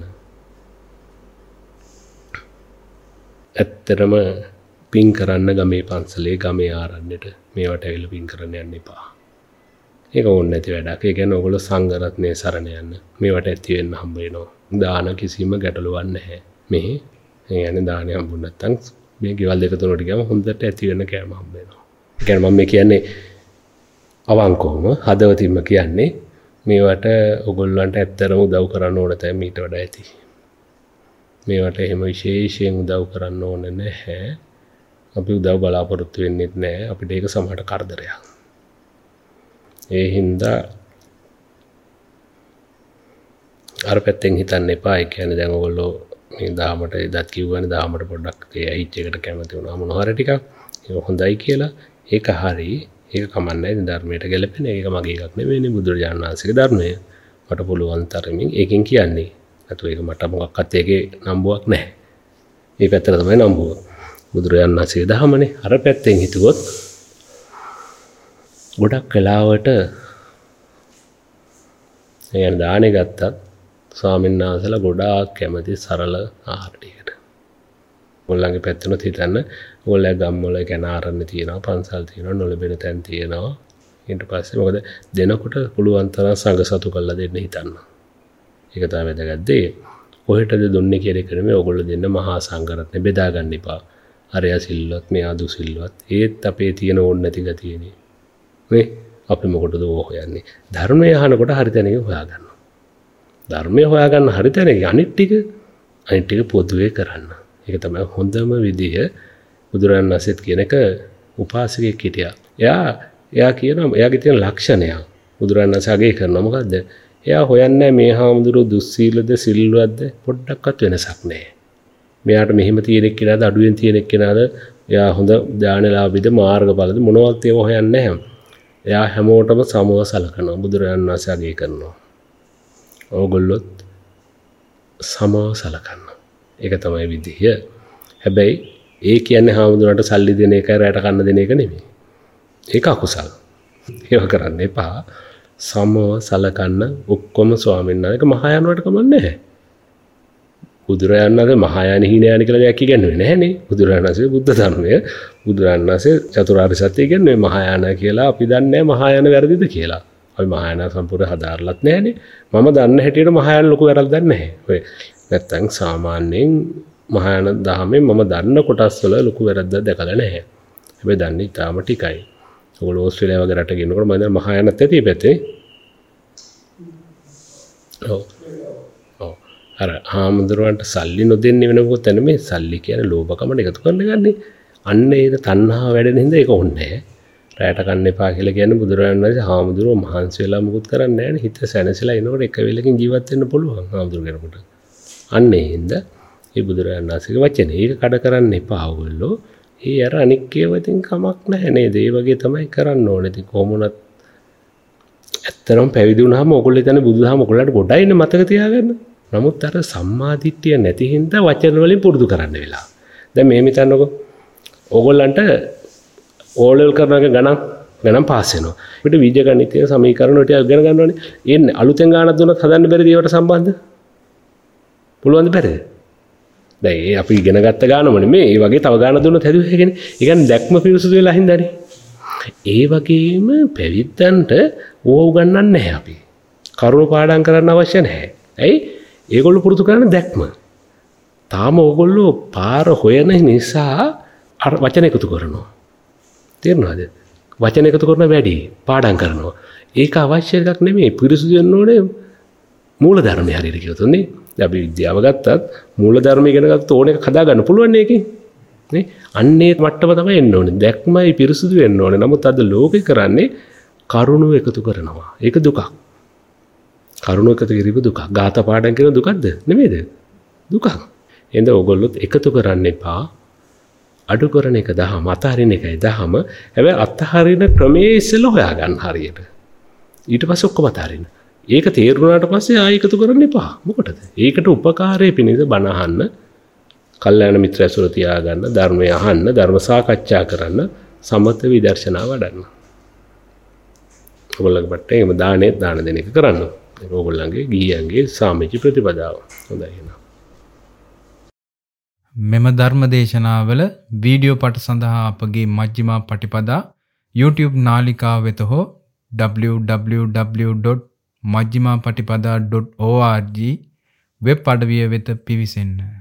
ඇත්තටම පින් කරන්න ගමේ පන්සලේ, ගමේ ආරණ්‍යට මේවට ඇවිල්ලා පින් කරන්න යන්න එපා. ඒක ඕනේ නැති වැඩක්. ඒ කියන්නේ ඔයගොල්ලෝ සංඝ රත්නයේ සරණ යන්න. මේවට ඇති වෙන්න හම්බ වෙනවා. දාන කිසිම ගැටලුවක් නැහැ. මෙහි ඒ කියන්නේ දානය හම්බුනේ නැත්නම් මේ ගෙවල් දෙක තුනට ගියාම හොඳට ඇති වෙන කෑම හම්බ වෙනවා. ඒ කියන්නේ මම කියන්නේ අවංකවම හදවතින්ම කියන්නේ මේවට ඔයගොල්ලන්ට ඇත්තටම උදව් කරන්න ඕන තැන් මීට වඩා ඇති. මේවට එහෙම විශේෂයෙන් උදව් කරන්න ඕනේ නැහැ. අපි උදව් බලාපොරොත්තු වෙන්නේ නැහැ. අපිට ඒක සමහරට කරදරයක්. ඒ හින්දා අර පැත්තෙන් හිතන්න එපා. ඒ කියන්නේ දැන් ඔයගොල්ලෝ මේ දහමට එදත් කිව්වනේ දහමට පොඩ්ඩක් ඒ ඇහිච් එකට කැමති වුණා මොනවා හරි ටිකක්. ඒක හොඳයි කියලා. ඒක හරි. ඒක කමන්නේ ධර්මයට ගැලපෙන. ඒක මගේ එකක් නෙවෙයිනේ බුදුරජාණන් වහන්සේගේ ධර්මය. මට පුළුවන් තරමින් ඒකෙන් කියන්නේ. නැතු ඒක මට මොකක්වත් ඒකේ නම්බුවක් නැහැ. මේ පැත්තට තමයි නම්බුව. බුදුරජාණන් වහන්සේගේ ධර්මනේ. අර පැත්තෙන් හිතුවොත් ගොඩක් වෙලාවට يعني දානේ ගත්තත් ස්වාමීන් වහන්සේලා ගොඩාක් කැමති සරල ආහාර ටිකට. ඔයගොල්ලන්ගේ පැත්තනොත් හිතන්න ඔයගොල්ලෝ ගම්වල කියන්නේ ආරණ්‍ය තියෙනවා, පන්සල් තියෙනවා, නොලබෙන තැන් තියෙනවා. ඊට පස්සේ මොකද දෙනකොට පුළුවන් තරම් සංගසතු කරලා දෙන්න හිතන්න. ඒක තමයි වැදගත් දේ. කොහෙටද දුන්නේ කියන එක නෙමෙයි ඔයගොල්ලෝ දෙන්න මහා සංඝරත්නේ බෙදා ගන්න එපා. අරයා සිල්වත් මෙයා දුසිල්වත්. ඒත් අපේ තියෙන ඕන නැති ගතියනේ. නේ අපි මොකටද හොයන්නේ? ධර්මය අහනකොට හරි තැනක හොයාගන්න. ධර්මය හොයාගන්න හරි තැනක අනිත් ටික පොදුවේ කරන්න. ඒක තමයි හොඳම විදිය. බුදුරජාණන් වහන්සේත් කියන එක උපාසකෙක් හිටියා. එයා කියනවා එයාගේ තියෙන ලක්ෂණය. බුදුරජාණන් වහන්සේ අගය කරනවා මොකද්ද? එයා හොයන්නේ මේ හාමුදුරුවෝ දුස්සීලද සිල්වත්ද පොඩ්ඩක්වත් වෙනසක් නැහැ. මෙයාට මෙහෙම තියෙන එක්කෙනාද අඩුවෙන් තියෙන එක්කෙනාද එයා හොඳ ඥානලාභීද මාර්ගඵලද මොනවත් ඒව හොයන්නේ නැහැ. එයා හැමෝටම සමව සලකනවා. බුදුරජාණන් වහන්සේ අගය කරනවා. ඕගොල්ලොත් සමව සලකන්න. ඒක තමයි විදිය. හැබැයි ඒ කියන්නේ හාමුදුරන්ට සල්ලි දෙන එකයි රැට කන්න දෙන එක නෙමෙයි. ඒක අකුසල. ඒව කරන්න එපා. සමව සලකන්න ඔක්කොම ස්වාමීන් වහන්සේක මහායානවට කමන්නේ නැහැ. බුදුරජාණන් වහන්සේ මහායාන හීනයාන කියලා දෙයක් කියන්නේ නැහැනේ. බුදුරජාණන් වහන්සේ බුද්ධ ධර්මය බුදුරජාණන් වහන්සේ චතුරාර්ය සත්‍ය කියන්නේ මහායාන කියලා අපි දන්නේ මහායාන වැරදිද කියලා. අපි මහායාන සම්පූර්ණ හදාarලත් නැහැනේ. මම දන්න හැටියට මහායාන ලොකු වැරද්දක් නැහැ. ඔය නැත්තම් සාමාන්‍යයෙන් මහායාන දහමෙන් මම දන්න කොටස් වල ලොකු වැරද්දක් දැකලා නැහැ. හැබැයි දන්නේ ඊටාම ටිකයි. ඔයගොල්ලෝ ඕස්ට්‍රේලියාව වගේ රට ගෙනනකොට මම දැන් මහායානත් ඇති පැත්තේ. ඔව්. අර හාමුදුරුවන්ට සල්ලි නොදෙන්නේ වෙන මොකද නෙමෙයි. සල්ලි කියන්නේ ලෝභකමන එකතු කරන්න ගන්නේ. අන්න ඒක තණ්හාව වැඩෙන හින්දා ඒක ඕනේ නැහැ. රැයට කන්න එපා කියලා කියන්නේ බුදුරජාණන් වහන්සේ හාමුදුරුවෝ මහන්සි වෙලා මුකුත් කරන්නේ නැහැ නේ. හිත සැනසෙලා ඉනකොට එක වෙලකින් ජීවත් වෙන්න පුළුවන් හාමුදුරුවෝ කෙනෙකුට. අන්න ඒ හින්දා මේ බුදුරජාණන් වහන්සේගේ වචනේ ඒක කඩ කරන්න එපා ඔයගොල්ලෝ. ඒ අර අනික් ඒවතින් කමක් නැහැ නේද? ඒ වගේ තමයි කරන්න ඕනේ. ඉතින් කොහොම වුණත් ඇත්තටම පැවිදි වුණාම ඔයගොල්ලෝ හිතන්නේ බුදුදහම ඔයගොල්ලන්ට ගොඩයිනේ මතක තියාගන්න. නමුත් අර සම්මාදිට්ඨිය නැති හින්දා වචන වලින් පුරුදු කරන්න වෙලා. දැන් මේ හිතන්නකෝ ඕගොල්ලන්ට ඕලෙවල් කරනක ගණන් පාස් වෙනවා. අපිට බීජ ගණිතය සමීකරණ ටික ඉගෙන ගන්න ඕනේ. එන්නේ අලුතෙන් ගානක් දුන්නත් හදන්න බැරිද ඒවට සම්බන්ධ? පුළුවන්ද බැරිද? දැන් අපි ඉගෙන ගත්ත ගානම නෙමෙයි. මේ වගේ තව ගානක් දුන්නත් හැදුවේ ඒකනේ. ඒ කියන්නේ දැක්ම පිරිසුදු වෙලා හින්දානේ. ඒ වගේම පැවිද්දන්ට ඕව උගන්වන්නේ නැහැ අපි. කරුණ පාඩම් කරන්න අවශ්‍ය නැහැ. ඇයි? ඒගොල්ලෝ පුරුදු කරන දැක්ම. තාම ඕගොල්ලෝ පාර හොයන නිසා අර වචන එකතු කරනවා. තේරුණාද? වචන එකතු කරන වැඩි පාඩම් කරනවා. ඒක අවශ්‍ය එකක් නෙමෙයි. පිරිසුදු වෙන්න ඕනේ මූල ධර්මය හරියට කියතොත් නේ. දැන් අපි විද්‍යාව ගත්තත් මූල ධර්ම ඉගෙන ගත්තොත් ඕන එක හදා ගන්න පුළුවන් නේ ඒකේ. නේ? අන්නේ මට්ටම තමයි එන්න ඕනේ. දැක්මයි පිරිසුදු වෙන්න ඕනේ. නමුත් අද ලෝකේ කරන්නේ කරුණු එකතු කරනවා. ඒක දුකක්. කරුණු එකතු කිරීම දුකක්. ගාථා පාඩම් කරන දුකක්ද? නෙමෙයිද? දුකක්. එහෙනම් ඕගොල්ලොත් එකතු කරන්න එපා. අඩු කරන එක දහම, අතහරින එකයි දහම. හැබැයි අතහරින ක්‍රමයේ ඉස්සෙල්ලා හොයාගන්න හරියට. ඊට පස්සේ ඔක්කොම අතහරින්න. ඒක තේරුණාට පස්සේ ආයෙ එකතු කරන්න එපා. මොකටද? ඒකට උපකාරයේ පිණිස බණ අහන්න, කල්යාණ මිත්‍ර ඇසුර තියාගන්න, ධර්මය අහන්න, ධර්ම සාකච්ඡා කරන්න, සමත විදර්ශනා වඩන්න. ඔයගොල්ලන්ගේ පැත්තේ එහෙම දාන දෙන එක කරන්න. ඒක ඔයගොල්ලන්ගේ ගිහියන්ගේ සාමිච්ච ප්‍රතිපදාව. හොඳයි එහෙනම්. මෙම ධර්ම දේශනාවල වීඩියෝ පට සඳහා අපගේ මජ්ක්‍ධිමා පටිපදා YouTube නාලිකාව වෙත හෝ www.majjhimapaටිpada.org වෙබ් අඩවිය වෙත පිවිසෙන්න.